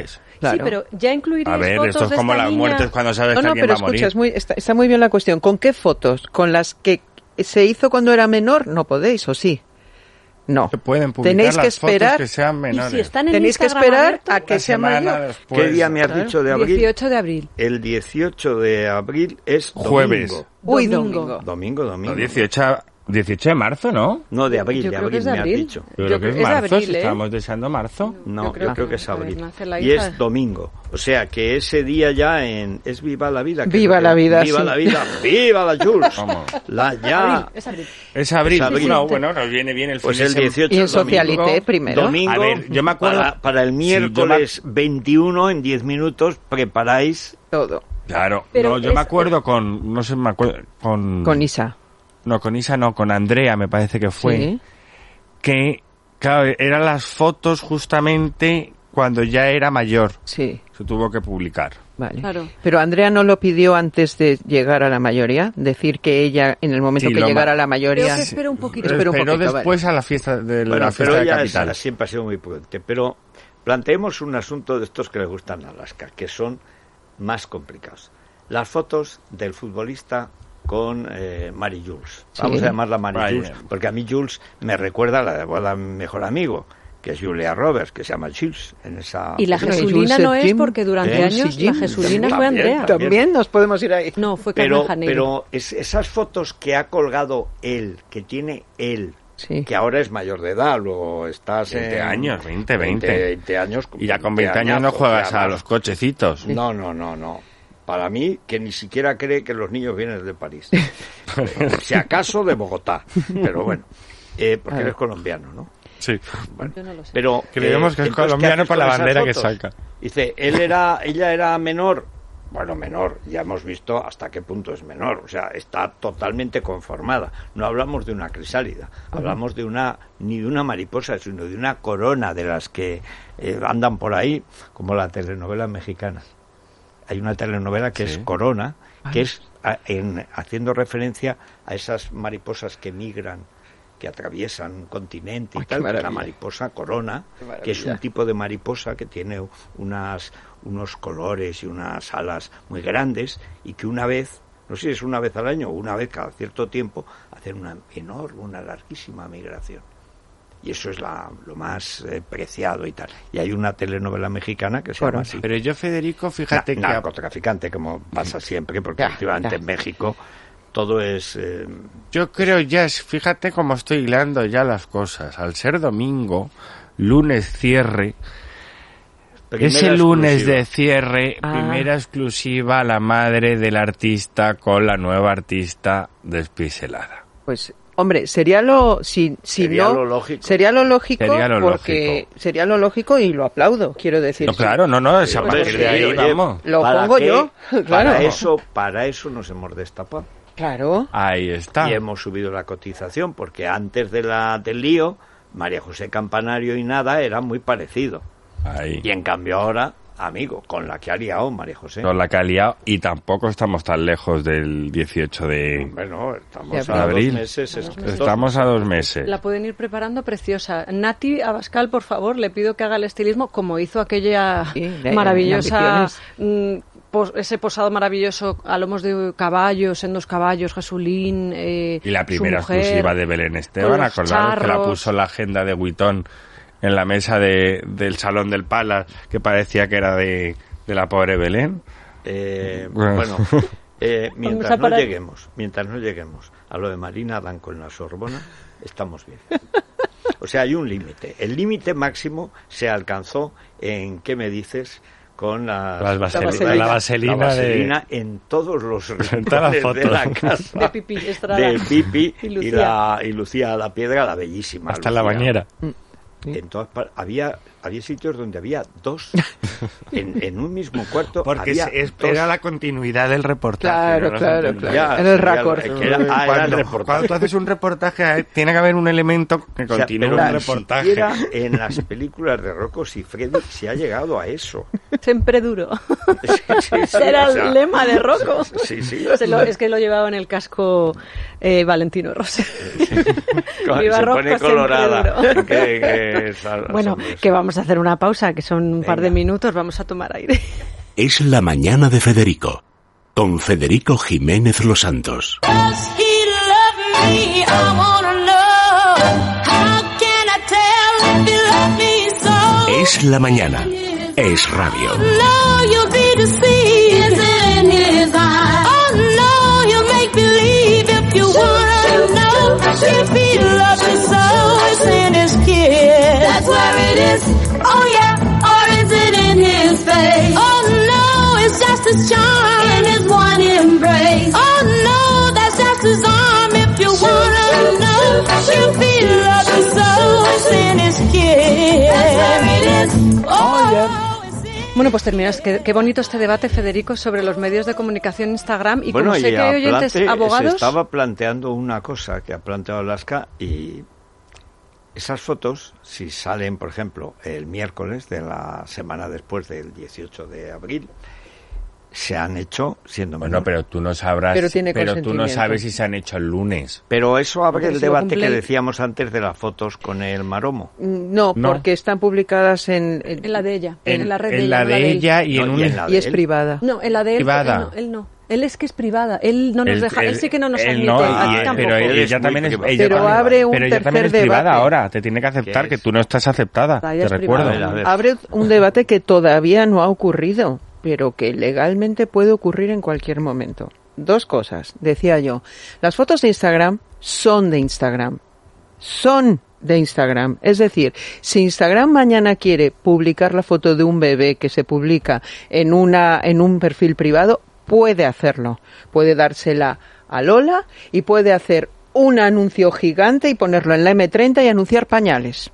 Claro. Sí, pero ya incluiréis A ver, fotos esto es de como esta las niña. muertes cuando sabes No, que no, alguien pero va a morir. escucha, es muy, está, está muy bien la cuestión. ¿Con qué fotos? ¿Con las que se hizo cuando era menor? No podéis, ¿o sí? No. Se pueden publicar Tenéis que las fotos esperar. que sean Y menores. si están en Tenéis que Instagram esperar abierto, a que La sea semana mayor. después. ¿Qué día me has Claro. dicho de abril? dieciocho de abril. El dieciocho de abril es Jueves. domingo. Uy, Domingo. domingo. Domingo, domingo. No, dieciocho, dieciocho de marzo, ¿no? No, de abril, Yo de creo que abril es de me has abril. dicho. Yo Yo creo que creo es que es de marzo, abril, si ¿eh? estábamos deseando marzo. No, Yo yo creo creo, que- que es a ver, abril. nace la Y hija. es domingo. O sea, que ese día ya en... es Viva la Vida. que Viva es lo la que- vida, Viva sí. la vida. Viva la Jules. Vamos. La ya... Abril, es abril. Es abril. Es abril. No, bueno, nos viene bien el fin Pues de el semana. dieciocho Y en es domingo. Socialité primero. Domingo, A ver, yo me acuerdo- para, para el Sí, yo miércoles veintiuno, en diez minutos, preparáis... Todo. Claro, Pero no, yo es- me acuerdo con, no sé, me acuerdo, con... Con Isa. No, con Isa no, con Andrea me parece que fue. Sí. Que, claro, eran las fotos justamente cuando ya era mayor. Sí. Se tuvo que publicar. Vale. Claro. Pero Andrea no lo pidió antes de llegar a la mayoría, decir que ella en el momento Sí, que lo llegara ma- a la mayoría. Creo que espera un poquito. Espera un Pero poquito, después a la fiesta de Bueno, la fiesta pero de ella capital. es- siempre ha sido muy prudente. Pero planteemos un asunto de estos que le gustan a Alaska, que son más complicados. Las fotos del futbolista con eh, Mary Jules. Vamos Sí. a llamarla Mary Vaya. Jules, porque a mí Jules me recuerda a la de boda de mi mejor amigo, que es Julia Roberts, que se llama Jules en esa... Y la Bueno, y Jesulina Jules no es Jim. porque durante ¿Eh? años Sí, la Jim. Jesulina También, fue Andrea. también. También nos podemos ir ahí. No, fue Carmen Pero, Janeiro. pero es- esas fotos que ha colgado él, que tiene él, Sí. que ahora es mayor de edad, luego estás veinte en... años, veinte, veinte. veinte años. Y ya con veinte años no añazos, juegas ya a más. los cochecitos. No, no, no, no. Para mí, que ni siquiera cree que los niños vienen de París. Si acaso de Bogotá. Pero bueno, eh, porque Claro. eres colombiano, ¿no? Sí. Bueno, Yo no lo sé. pero Creemos que es entonces, ¿qué colombiano haces por la con esas bandera que fotos? saca. Dice, él era, ella era menor. Bueno, menor, ya hemos visto hasta qué punto es menor. O sea, está totalmente conformada. No hablamos de una crisálida, hablamos de una, ni de una mariposa, sino de una corona de las que eh, andan por ahí, como la telenovela mexicana. Hay una telenovela que Sí. es Corona, que es a- en, haciendo referencia a esas mariposas que migran, que atraviesan un continente y Ay, qué tal, que es la maravilla. mariposa corona, Qué maravilla. que es un tipo de mariposa que tiene unas, unos colores y unas alas muy grandes y que una vez, no sé si es una vez al año o una vez cada cierto tiempo, hacen una enorme, una larguísima migración. Y eso es la, lo más eh, preciado y tal. Y hay una telenovela mexicana que se Corona. llama así. Pero yo, Federico, fíjate Na- que... narcotraficante, como pasa siempre, porque Ya, últimamente ya. en México todo es... eh, Yo creo ya, es- fíjate cómo estoy hilando ya las cosas. Al ser domingo, lunes cierre, primera ese lunes exclusiva. de cierre, Ah. primera exclusiva, la madre del artista con la nueva artista despiselada. Pues, hombre, sería lo si, si Sería no lo lógico. sería lo lógico Sería lo porque lógico. sería lo lógico y lo aplaudo, quiero decir. No, claro, no, no, es a Hombre, partir sí, de ahí, oye, vamos. Lo ¿para pongo qué? yo, Para claro. eso, para eso nos hemos destapado. Claro. Ahí está. Y hemos subido la cotización, porque antes de la del lío, María José Campanario y nada era muy parecido. Ahí. Y en cambio ahora, amigo, con la que ha liado María José. Con la que ha liado, y tampoco estamos tan lejos del dieciocho de... Bueno, estamos De a abril. dos meses. es- Estamos a dos meses. La pueden ir preparando preciosa. Nati Abascal, por favor, le pido que haga el estilismo como hizo aquella Sí, de- maravillosa, ambiciones. mm, pos- ese posado maravilloso a lomos de caballos, en dos caballos, Jesulín, eh, Y la su primera mujer, exclusiva de Belén Esteban, con los acordaros que la charros. puso la agenda de Vuitton en la mesa de, del Salón del Palace, que parecía que era de, de la pobre Belén. Eh, Bueno. bueno, eh, Vamos mientras a no parar. lleguemos, mientras no lleguemos a lo de Marina Blanco en la Sorbona, estamos bien. O sea, hay un límite. El límite máximo se alcanzó en, ¿qué me dices? Con las, Las vaseli- vaselina. la vaselina, la vaselina de... en todos los En todas las rincones de fotos. la casa. De Pipi Estrada. De Pipi Y y, Lucía. la, y Lucía la Piedra, la bellísima. Hasta la Lucía. bañera. En todas par- había había sitios donde había dos en, en un mismo cuarto. Porque había es- es- dos. era la continuidad del reportaje. Claro, ¿no? claro, Entonces, claro. Ya, Era el sería- récord. que era- ah, era el cuando, reportaje. cuando tú haces un reportaje, eh, tiene que haber un elemento que O sea, continúe pero un ni reportaje. siquiera en las películas de Rocco Siffredi se ha llegado a eso. Siempre duro. Sí, sí, sí, Era o sea, el lema de Rocco. Sí, sí. Se lo- es que lo llevaba en el casco eh, Valentino Rossi. Con- Viva se Rocco, pone siempre colorada. duro. Que, que hombres, a los Bueno, hombres. que vamos a hacer una pausa, que son un Venga. par de minutos, vamos a tomar aire. Es la mañana de Federico, con Federico Jiménez Los Santos. Does he love me? I wanna know. How can I tell if he loves me so? Es la mañana. Es radio. No, you'll be deceived. Is it in his eyes? Oh no, you'll make believe if you wanna know. If he loves me so, it's in his kiss. That's where it is. Oh yeah, or is it in his face? Oh no, it's just his charm in his one embrace. Oh no, that's just his arm if you wanna know. If he loves me so, it's in his kiss. That's where it is. Oh yeah. Bueno, pues terminas. Qué, qué bonito este debate, Federico, sobre los medios de comunicación Instagram. Y Bueno, como sé y que hay oyentes Plante abogados... se estaba planteando una cosa que ha planteado Alaska, y esas fotos, si salen, por ejemplo, el miércoles de la semana después del dieciocho de abril, se han hecho siendo Bueno, menor. pero tú no sabrás, Pero tiene tú no consentimiento. sabes si se han hecho el lunes. Pero eso abre Porque el si lo debate cumple- que decíamos antes de las fotos con el maromo. No, No. porque están publicadas en, en, En la de ella, En, en, la red de en ella. la no de él. ella y en No, un... y en la y es de él. privada. No, en la de él. Privada. Él no, él no. Él es que es privada. Él no nos Él- deja. Él, él- sí que no nos él admite. no, a ti y- tampoco. pero Él es ella muy también es, privado. ella Pero también- abre un pero ella también tercer es privada debate. ahora. Te tiene que aceptar ¿Qué que es? tú no estás aceptada. Ella Te es recuerdo. privada. A ver. Abre un debate que todavía no ha ocurrido, pero que legalmente puede ocurrir en cualquier momento. Dos cosas, decía yo. Las fotos de Instagram son de Instagram. Son de Instagram. Es decir, si Instagram mañana quiere publicar la foto de un bebé que se publica en una en un perfil privado, puede hacerlo. Puede dársela a Lola y puede hacer un anuncio gigante y ponerlo en la eme treinta y anunciar pañales.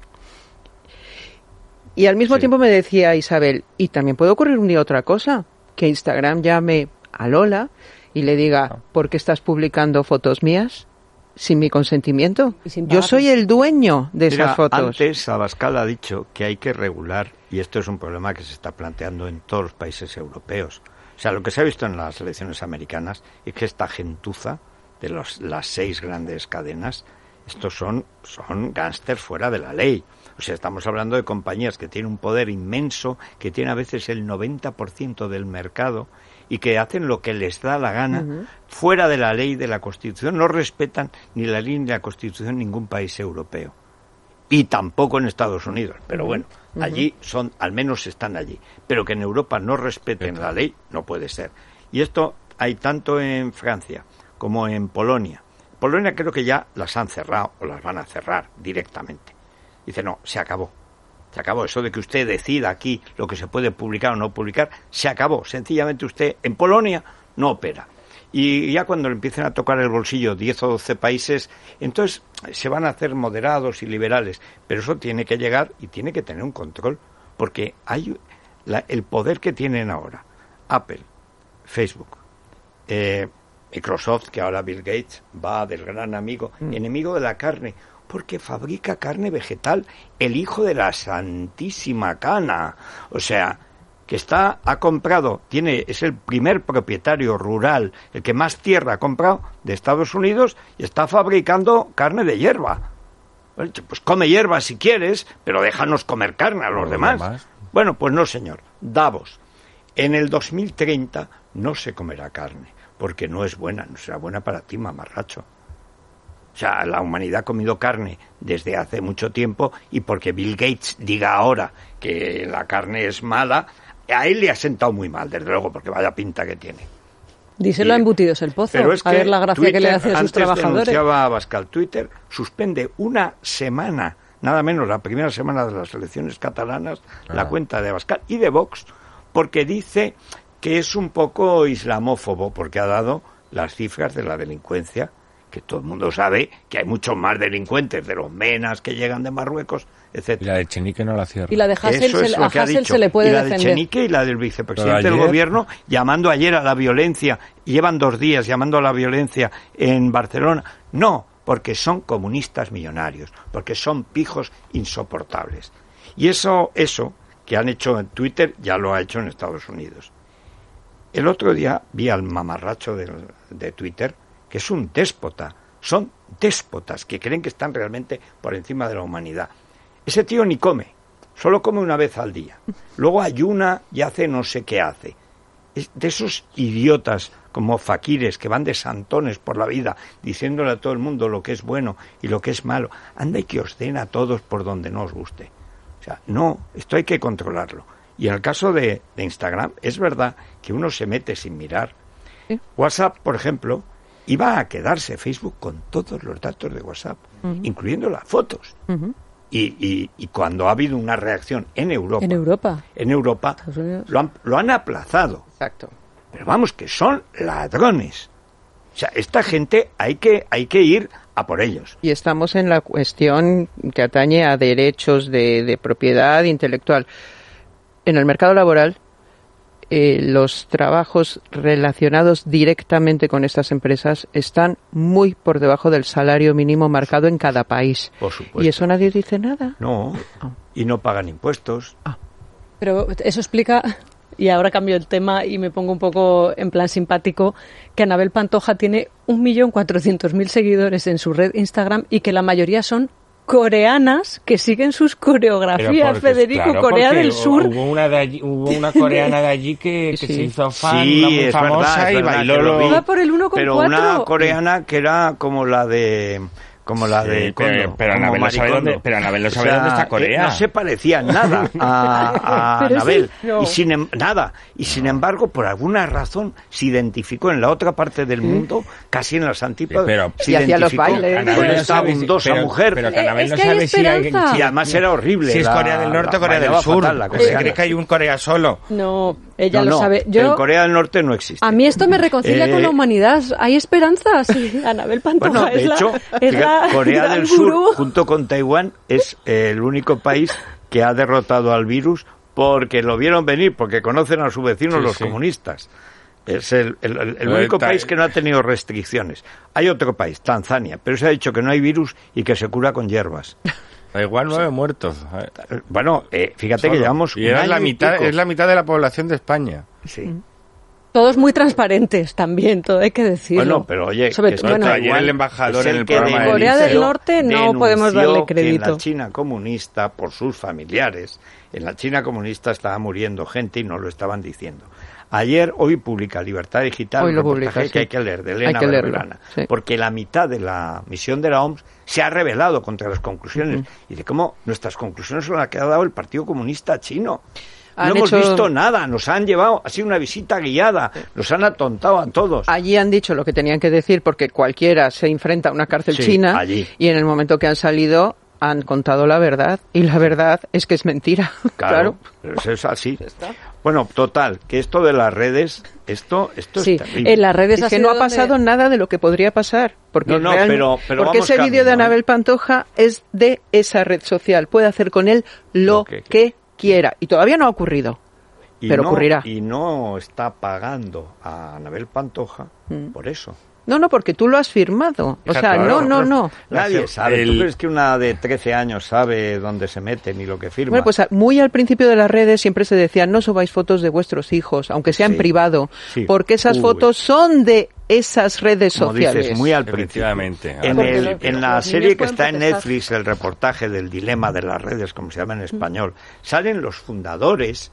Y al mismo Sí. tiempo me decía Isabel, y también puede ocurrir un día otra cosa, que Instagram llame a Lola y le diga, ¿por qué estás publicando fotos mías sin mi consentimiento? Y sin Yo pagarme. soy el dueño de Mira, esas fotos. antes Abascal ha dicho que hay que regular, y esto es un problema que se está planteando en todos los países europeos. O sea, lo que se ha visto en las elecciones americanas es que esta gentuza de los, las seis grandes cadenas, estos son, son gángsters fuera de la ley. O sea, estamos hablando de compañías que tienen un poder inmenso, que tienen a veces el noventa por ciento del mercado y que hacen lo que les da la gana, uh-huh. fuera de la ley, de la Constitución. No respetan ni la ley ni la Constitución en ningún país europeo. Y tampoco en Estados Unidos. Pero bueno, uh-huh. allí son, al menos están allí. Pero que en Europa no respeten la ley, no puede ser. Y esto hay tanto en Francia como en Polonia. Polonia creo que ya las han cerrado o las van a cerrar directamente. Dice, no, se acabó. Se acabó. Eso de que usted decida aquí lo que se puede publicar o no publicar, se acabó. Sencillamente usted en Polonia no opera. Y ya cuando le empiecen a tocar el bolsillo diez o doce países, entonces se van a hacer moderados y liberales. Pero eso tiene que llegar y tiene que tener un control. Porque hay la, el poder que tienen ahora Apple, Facebook, eh, Microsoft, que ahora Bill Gates va del gran amigo, mm. enemigo de la carne, porque fabrica carne vegetal, el hijo de la santísima cana. O sea, que está, ha comprado, tiene, es el primer propietario rural, el que más tierra ha comprado de Estados Unidos, y está fabricando carne de hierba. Pues come hierba si quieres, pero déjanos comer carne a los, los demás. demás. Bueno, pues no, señor. Davos, en el dos mil treinta no se comerá carne, porque no es buena, no será buena para ti, mamarracho. O sea, la humanidad ha comido carne desde hace mucho tiempo, y porque Bill Gates diga ahora que la carne es mala, a él le ha sentado muy mal, desde luego, porque vaya pinta que tiene. Díselo y, a embutidos el pozo, pero es a que ver la gracia Twitter, que le hace a sus trabajadores. Antes denunciaba a Abascal, Twitter suspende una semana, nada menos la primera semana de las elecciones catalanas, ah. la cuenta de Abascal y de Vox, porque dice que es un poco islamófobo, porque ha dado las cifras de la delincuencia, que todo el mundo sabe que hay muchos más delincuentes de los menas que llegan de Marruecos, etcétera. Y la de Chenique no la cierra. Y la de Hassel, Eso se, es a lo que ha Hassel dicho. se le puede y la defender. de Chenique y la del vicepresidente Pero del ayer... gobierno, llamando ayer a la violencia, y llevan dos días llamando a la violencia en Barcelona. No, porque son comunistas millonarios, porque son pijos insoportables. Y eso, eso que han hecho en Twitter, ya lo ha hecho en Estados Unidos. El otro día vi al mamarracho de, de Twitter, que es un déspota. Son déspotas que creen que están realmente por encima de la humanidad. ese tío ni come, solo come una vez al día. Luego ayuna y hace no sé qué hace. Es de esos idiotas como faquires que van de santones por la vida diciéndole a todo el mundo lo que es bueno y lo que es malo. Anda y que os den a todos por donde no os guste. O sea, no, esto hay que controlarlo. Y en el caso de, de Instagram, es verdad que uno se mete sin mirar. ¿Sí? WhatsApp, por ejemplo, iba a quedarse Facebook con todos los datos de WhatsApp, uh-huh. incluyendo las fotos. Uh-huh. Y, y, y cuando ha habido una reacción en Europa, en Europa, en Europa lo, han, lo han aplazado. Exacto. Pero vamos, que son ladrones. O sea, esta gente hay que, hay que ir a por ellos. Y estamos en la cuestión que atañe a derechos de, de propiedad intelectual. En el mercado laboral, eh, los trabajos relacionados directamente con estas empresas están muy por debajo del salario mínimo marcado en cada país. Por supuesto. ¿Y eso nadie dice nada? No, oh. y no pagan impuestos. Ah. Pero eso explica, y ahora cambio el tema y me pongo un poco en plan simpático, que Anabel Pantoja tiene un millón cuatrocientos mil seguidores en su red Instagram y que la mayoría son coreanas que siguen sus coreografías, porque, Federico, claro, Corea del Sur. Hubo una, de allí, hubo una coreana de allí que, que sí. se hizo fan, sí, una muy es famosa verdad, es y verdad, bailó. Lo iba por el uno con pero cuatro. Una coreana que era como la de... Como la sí, de Kondo, pero, pero, Anabel no sabe dónde, pero Anabel no sabe o sea, dónde está Corea. No se parecía nada a, a Anabel. Sí, no. y sin, em, nada. Y sin embargo, por alguna razón, se identificó en la otra parte del mundo, casi en las antípodas. Pero, se y hacía los bailes. Con esta abundosa pero, mujer. Pero que Anabel es no que sabe si hay... Y además era horrible. Si es la, Corea del Norte o Corea del Sur. Fatal, ¿Se cree que hay un Corea solo? No, ella no, lo no, sabe. Yo, pero en Corea del Norte no existe. A mí esto me reconcilia eh, con la humanidad. Hay esperanza. Sí, Anabel Pantoja bueno, de es hecho, la, es la Corea del gurú. Sur, junto con Taiwán, es eh, el único país que ha derrotado al virus porque lo vieron venir, porque conocen a sus vecinos sí, los sí. comunistas. Es el, el, el, el único país que no ha tenido restricciones. Hay otro país, Tanzania, pero se ha dicho que no hay virus y que se cura con hierbas. Igual nueve o sea, muertos. Bueno, eh, fíjate Solo. que llevamos y un la mitad, es la mitad de la población de España. Sí. Todos muy transparentes también, todo hay que decirlo. Bueno, pero oye, Sobre, que bueno, ayer el embajador el en el programa de Corea del Norte no podemos darle crédito. En la China comunista, por sus familiares, en la China comunista estaba muriendo gente y no lo estaban diciendo. Ayer, hoy publica Libertad Digital hoy un lo reportaje publica, sí. que hay que leer, de Elena Berberana, sí. porque la mitad de la misión de la O M S se ha rebelado contra las conclusiones, uh-huh. y de cómo nuestras conclusiones son las que ha dado el Partido Comunista Chino. No hemos hecho... visto nada, nos han llevado, ha sido una visita guiada, nos han atontado a todos. Allí han dicho lo que tenían que decir porque cualquiera se enfrenta a una cárcel sí, china allí. Y en el momento que han salido han contado la verdad y la verdad es que es mentira. Claro, claro. Pero es así. Bueno, total, que esto de las redes, esto, esto sí, es terrible. En las redes es que no ha pasado donde... nada de lo que podría pasar. Porque, no, no, pero, pero porque ese vídeo de Anabel Pantoja es de esa red social. Puede hacer con él lo okay, que quiera. Y todavía no ha ocurrido. Y pero no, ocurrirá. Y no está pagando a Anabel Pantoja mm. por eso. No, no, porque tú lo has firmado. O sea, claro, no, no, no. Nadie sabe. El... ¿Tú crees que una de trece años sabe dónde se mete ni lo que firma? Bueno, pues muy al principio de las redes siempre se decía no subáis fotos de vuestros hijos, aunque sea en sí, privado, sí. porque esas Uy. fotos son de esas redes Como sociales. Dices, muy al principio. En, el, en la serie que está en Netflix, el reportaje del dilema de las redes, como se llama en español, mm. salen los fundadores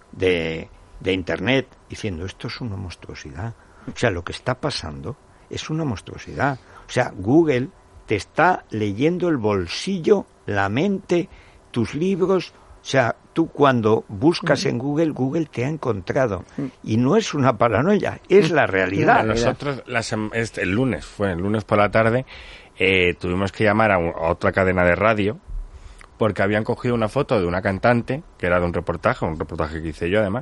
de, de Internet diciendo esto es una monstruosidad. O sea, lo que está pasando es una monstruosidad. O sea, Google te está leyendo el bolsillo, la mente, tus libros. O sea, tú cuando buscas en Google, Google te ha encontrado. Y no es una paranoia, es la realidad. Nosotros, las, este, el lunes, fue el lunes por la tarde, eh, tuvimos que llamar a, un, a otra cadena de radio porque habían cogido una foto de una cantante, que era de un reportaje, un reportaje que hice yo además,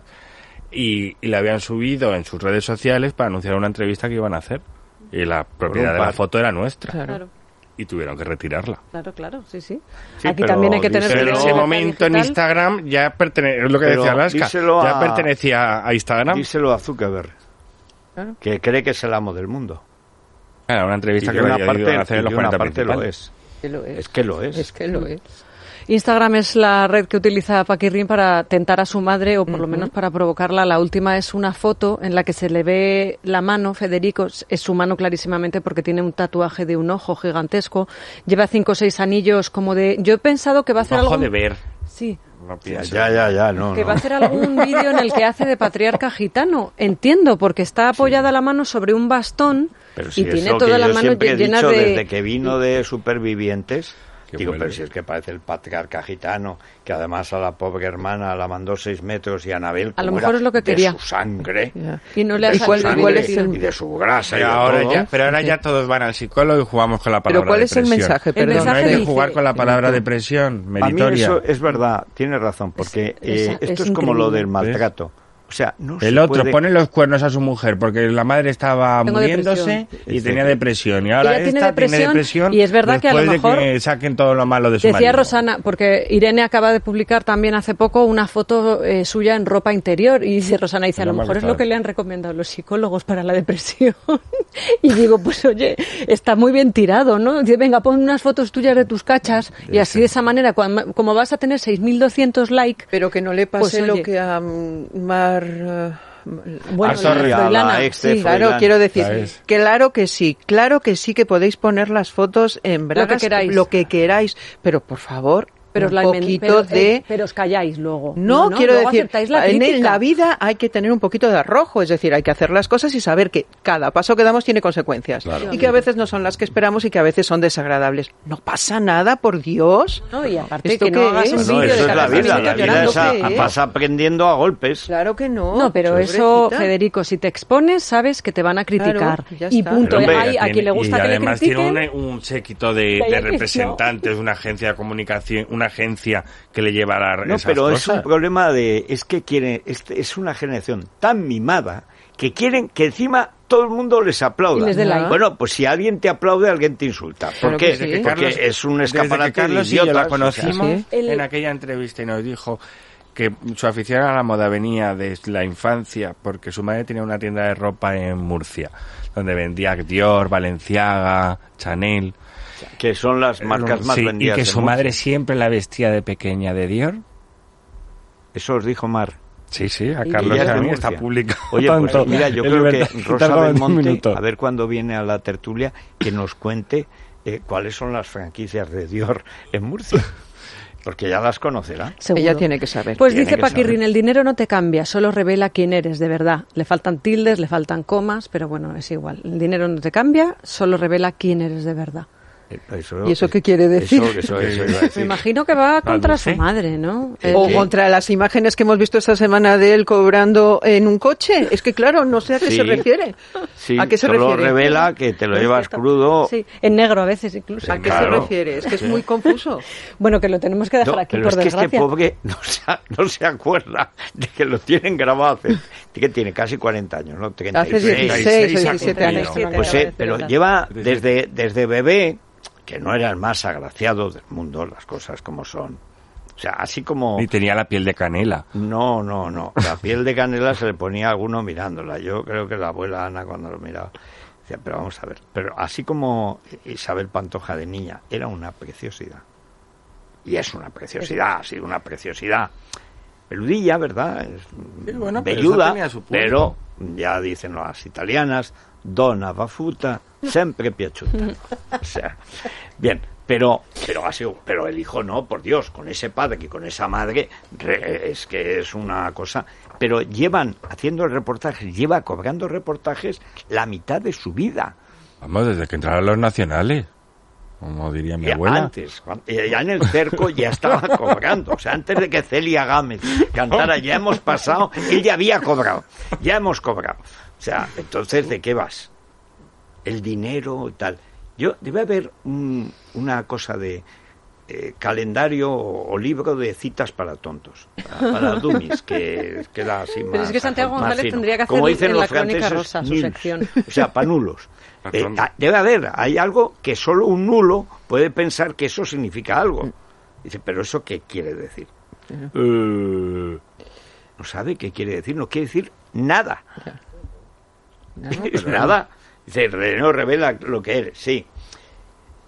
y, y la habían subido en sus redes sociales para anunciar una entrevista que iban a hacer. Y la propiedad de la foto era nuestra. Claro. Y tuvieron que retirarla. Claro, claro, sí, sí. sí Aquí también hay que tener... Pero en ese momento en Instagram ya pertenecía, es lo que pero decía Alaska, ya a, pertenecía a Instagram. Díselo a Zuckerberg, ¿claro? Que cree que es el amo del mundo. Era una entrevista y que una había parte, ido a hacer en los y una cuarenta parte lo principales. es. Que lo es. Es que lo es. Es que lo es. Instagram es la red que utiliza Paquirrín para tentar a su madre, o por uh-huh. lo menos para provocarla. La última es una foto en la que se le ve la mano. Federico, es su mano clarísimamente porque tiene un tatuaje de un ojo gigantesco. Lleva cinco o seis anillos como de... Yo he pensado que va a hacer algo... Ojo de ver. Sí. No ya, ya, ya, no. Que no. va a hacer algún vídeo en el que hace de patriarca gitano. Entiendo, porque está apoyada sí. la mano sobre un bastón pero si y tiene toda la yo mano siempre he llena dicho, de... Desde que vino de Supervivientes... Qué Digo, bueno. pero si es que parece el patriarca gitano, que además a la pobre hermana la mandó seis metros y a Anabel, a lo como mejor era, es lo que de quería. su sangre, yeah. y no le ha de su cuál, sangre cuál es el... y de su grasa. Pero y de ahora, todo. ya, pero ahora ya todos van al psicólogo y jugamos con la palabra ¿Pero cuál es depresión. el mensaje? El Perdón. mensaje no hay de dice... jugar con la palabra depresión, meritoria. A mí eso es verdad, tiene razón, porque es, eh, es, esto es es como lo increíble. del maltrato. O sea, no el se otro puede... pone los cuernos a su mujer porque la madre estaba Tengo muriéndose depresión. y tenía depresión. Y ahora Ella esta tiene depresión, tiene depresión y es verdad que a lo después mejor... de que saquen todo lo malo de su Decía marido. Rosana, porque Irene acaba de publicar también hace poco una foto eh, suya en ropa interior y dice Rosana, dice, a No lo me ha mejor es gustado. lo que le han recomendado los psicólogos para la depresión. Y digo, pues oye, está muy bien tirado, ¿no? Dice, venga, pon unas fotos tuyas de tus cachas y así de esa manera, cuando, como vas a tener seis mil doscientos likes... Pero que no le pase Pues, lo oye. que a um, Mar... Uh, Bueno, Ah, sorry, la a la Froilana, ex de sí. Froilán. Claro, quiero decir, ¿Sabes? claro que sí, claro que sí que podéis poner las fotos en bragas, queráis. lo que queráis, pero por favor, Pero, os un la inven- poquito pero, de... eh, pero os calláis luego. No, quiero luego decir, aceptáis la en crítica. la vida hay que tener un poquito de arrojo, es decir, hay que hacer las cosas y saber que cada paso que damos tiene consecuencias. Claro. Y que a veces no son las que esperamos y que a veces son desagradables. No pasa nada, por Dios. No, y aparte ¿Esto que no qué hagas es? un No, vídeo eso de es la cada vida, minuto la vida llorando. es a- ¿qué es? vas aprendiendo a golpes. Claro que no. No, pero eso, pobrecita. Federico, si te expones, sabes que te van a criticar. Claro, ya y está. punto. Pero, hombre, Hay a quien le gusta y que le además critiquen. tiene un, un séquito de, Que de hay que- representantes, una agencia de comunicación, una agencia que le lleva a la No, esas pero es cosas. un problema de... Es que quieren... Es, es una generación tan mimada que quieren que encima todo el mundo les aplauda. Y les dé like. Bueno, pues si alguien te aplaude, alguien te insulta. ¿Por Claro qué? que sí. Porque Carlos- es un Desde que escaparate de Carlos y yo idiotas. la o sea, conocimos sí. El- en aquella entrevista y nos dijo que su afición a la moda venía desde la infancia porque su madre tenía una tienda de ropa en Murcia donde vendía Dior, Balenciaga, Chanel. que son las marcas más Sí, y vendidas. que en su Murcia. madre siempre la vestía de pequeña de Dior. Eso os dijo Mar. Sí, sí, a Y Carlos ella es de también está Murcia. publicado. Oye, pues tanto mira, yo en creo que Libertad Digital Rosa como en Belmonte, Minuto. a ver cuándo viene a la tertulia, que nos cuente eh, cuáles son las franquicias de Dior en Murcia. Porque ya las conocerá. Seguro. Ella tiene que saber. Pues Tiene dice que Paquirrín, saber. el dinero no te cambia, solo revela quién eres de verdad. Le faltan tildes, le faltan comas, pero bueno, es igual. El dinero no te cambia, solo revela quién eres de verdad. Eso, ¿Y eso qué quiere decir? Eso, eso, eso iba a Me decir. imagino que va contra dulce. su madre, ¿no? Eh, O que- contra las imágenes que hemos visto esta semana de él cobrando en un coche. Es que claro, no sé a qué Sí. se refiere. Sí, ¿A qué se solo refiere? revela que te lo Es llevas cierto. crudo. Sí, en negro a veces incluso. ¿A qué Claro. se refiere? Es que es muy confuso. Bueno, que lo tenemos que dejar No, aquí, pero por es que desgracia. este pobre no se, no se acuerda de que lo tienen grabado hace... que tiene casi cuarenta años, ¿no? treinta y seis. Hace dieciséis o diecisiete años. Pues eh, pero lleva desde, desde bebé, que no era el más agraciado del mundo, las cosas como son. O sea, así como... Y tenía la piel de canela. No, no, no. La piel de canela se le ponía a alguno mirándola. Yo creo que la abuela Ana cuando lo miraba decía, pero vamos a ver. Pero así como Isabel Pantoja de niña, era una preciosidad. Y es una preciosidad, ha sido una preciosidad. Peludilla, ¿verdad? Es Sí, bueno, pero eso velluda, tenía su punto. pero ya dicen las italianas, donna bafuta, sempre piaciuta. O sea, bien, pero pero ha sido, pero el hijo no, por Dios, con ese padre y con esa madre, re- es que es una cosa. Pero llevan haciendo reportajes, lleva cobrando reportajes la mitad de su vida. Vamos, desde que entraron los nacionales. Como diría mi Ya abuela. antes, cuando- ya en el cerco ya estaba cobrando. O sea, antes de que Celia Gámez cantara, ya hemos pasado, él ya había cobrado, ya hemos cobrado. O sea, entonces, ¿de qué vas? El dinero y tal. Yo, debe haber un- una cosa de eh, calendario o, o libro de citas para tontos, para, para dummies, que queda así más. Pero es que Santiago más González fino. tendría que hacer Como dicen en los la Crónica franceses, Rosa su nuls, sección. o sea, panulos. Para Eh, tontos. ah, debe haber, hay algo que solo un nulo puede pensar que eso significa algo. Dice, pero ¿eso qué quiere decir? Eh, no sabe qué quiere decir, no quiere decir nada. No, Es pero- nada. Dice, no revela lo que eres, sí.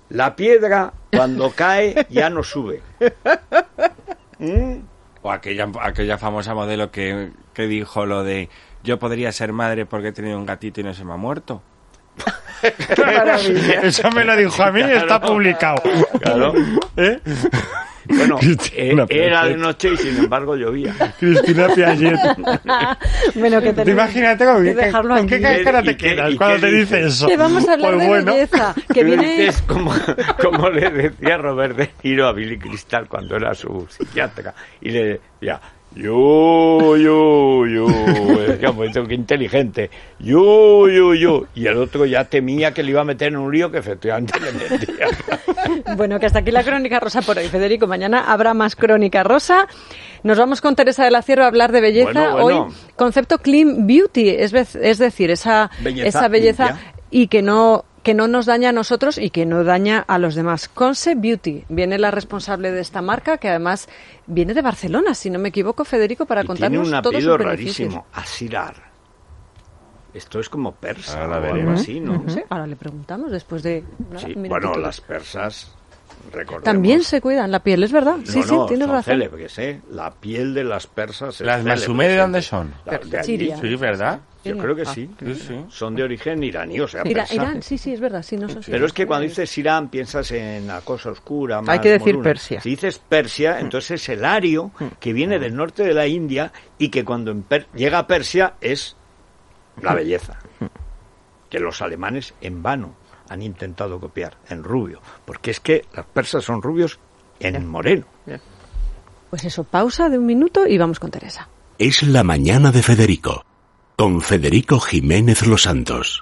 La piedra, cuando cae, ya no sube. ¿Mm? O aquella, aquella famosa modelo que, que dijo lo de yo podría ser madre porque he tenido un gatito y no se me ha muerto. Qué maravilla. Eso me lo dijo a mí, claro, está publicado. Claro. ¿Eh? Bueno, eh, era de noche y sin embargo llovía. Cristina Piaget. Bueno, que te imagínate con, que qué, con qué cara te quedas cuando te dice eso. Que vamos a hablar pues de bueno. belleza. Que viene... Es como, como le decía Robert De Niro a Billy Crystal cuando era su psiquiatra. Y le decía... Yo, yo, yo, digamos, qué inteligente, yo, yo, yo, y el otro ya temía que le iba a meter en un lío que efectivamente le metía. Bueno, que hasta aquí la Crónica Rosa por hoy, Federico. Mañana habrá más Crónica Rosa. Nos vamos con Teresa de la Cierva a hablar de belleza. Bueno, bueno. Hoy, concepto clean beauty, es, es decir, esa belleza, esa belleza limpia. y que no... que no nos daña a nosotros y que no daña a los demás. Conce Beauty, viene la responsable de esta marca, que además viene de Barcelona, si no me equivoco, Federico, para y contarnos tiene un todos apellido sus beneficios. rarísimo, Asirar. Esto es como persa Ahora o algo veremos. así, ¿no? No sé, ahora le preguntamos después de... nada, Sí, un bueno, minutito. las persas, recordemos... También se cuidan la piel, es verdad. Sí, no, sí, no, tienes son razón. célebres, ¿eh? La piel de las persas es ¿Las célebre, Masumé de sí. dónde son? La- de allí. Siria. Sí, ¿verdad? Yo creo que Ah, sí. Sí, sí. Son de origen iraní, o sea, Ira- persa. Irán, sí, sí, es verdad, sí, no son Pero es que sirios. cuando dices Irán piensas en la cosa oscura, más Hay que decir moruna. Persia. Si dices Persia, entonces es el ario que viene del norte de la India y que cuando en Per- llega a Persia es la belleza. Que los alemanes en vano han intentado copiar en rubio, porque es que los persas son rubios en moreno. Pues eso, pausa de un minuto y vamos con Teresa. Es la mañana de Federico, con Federico Jiménez Los Santos.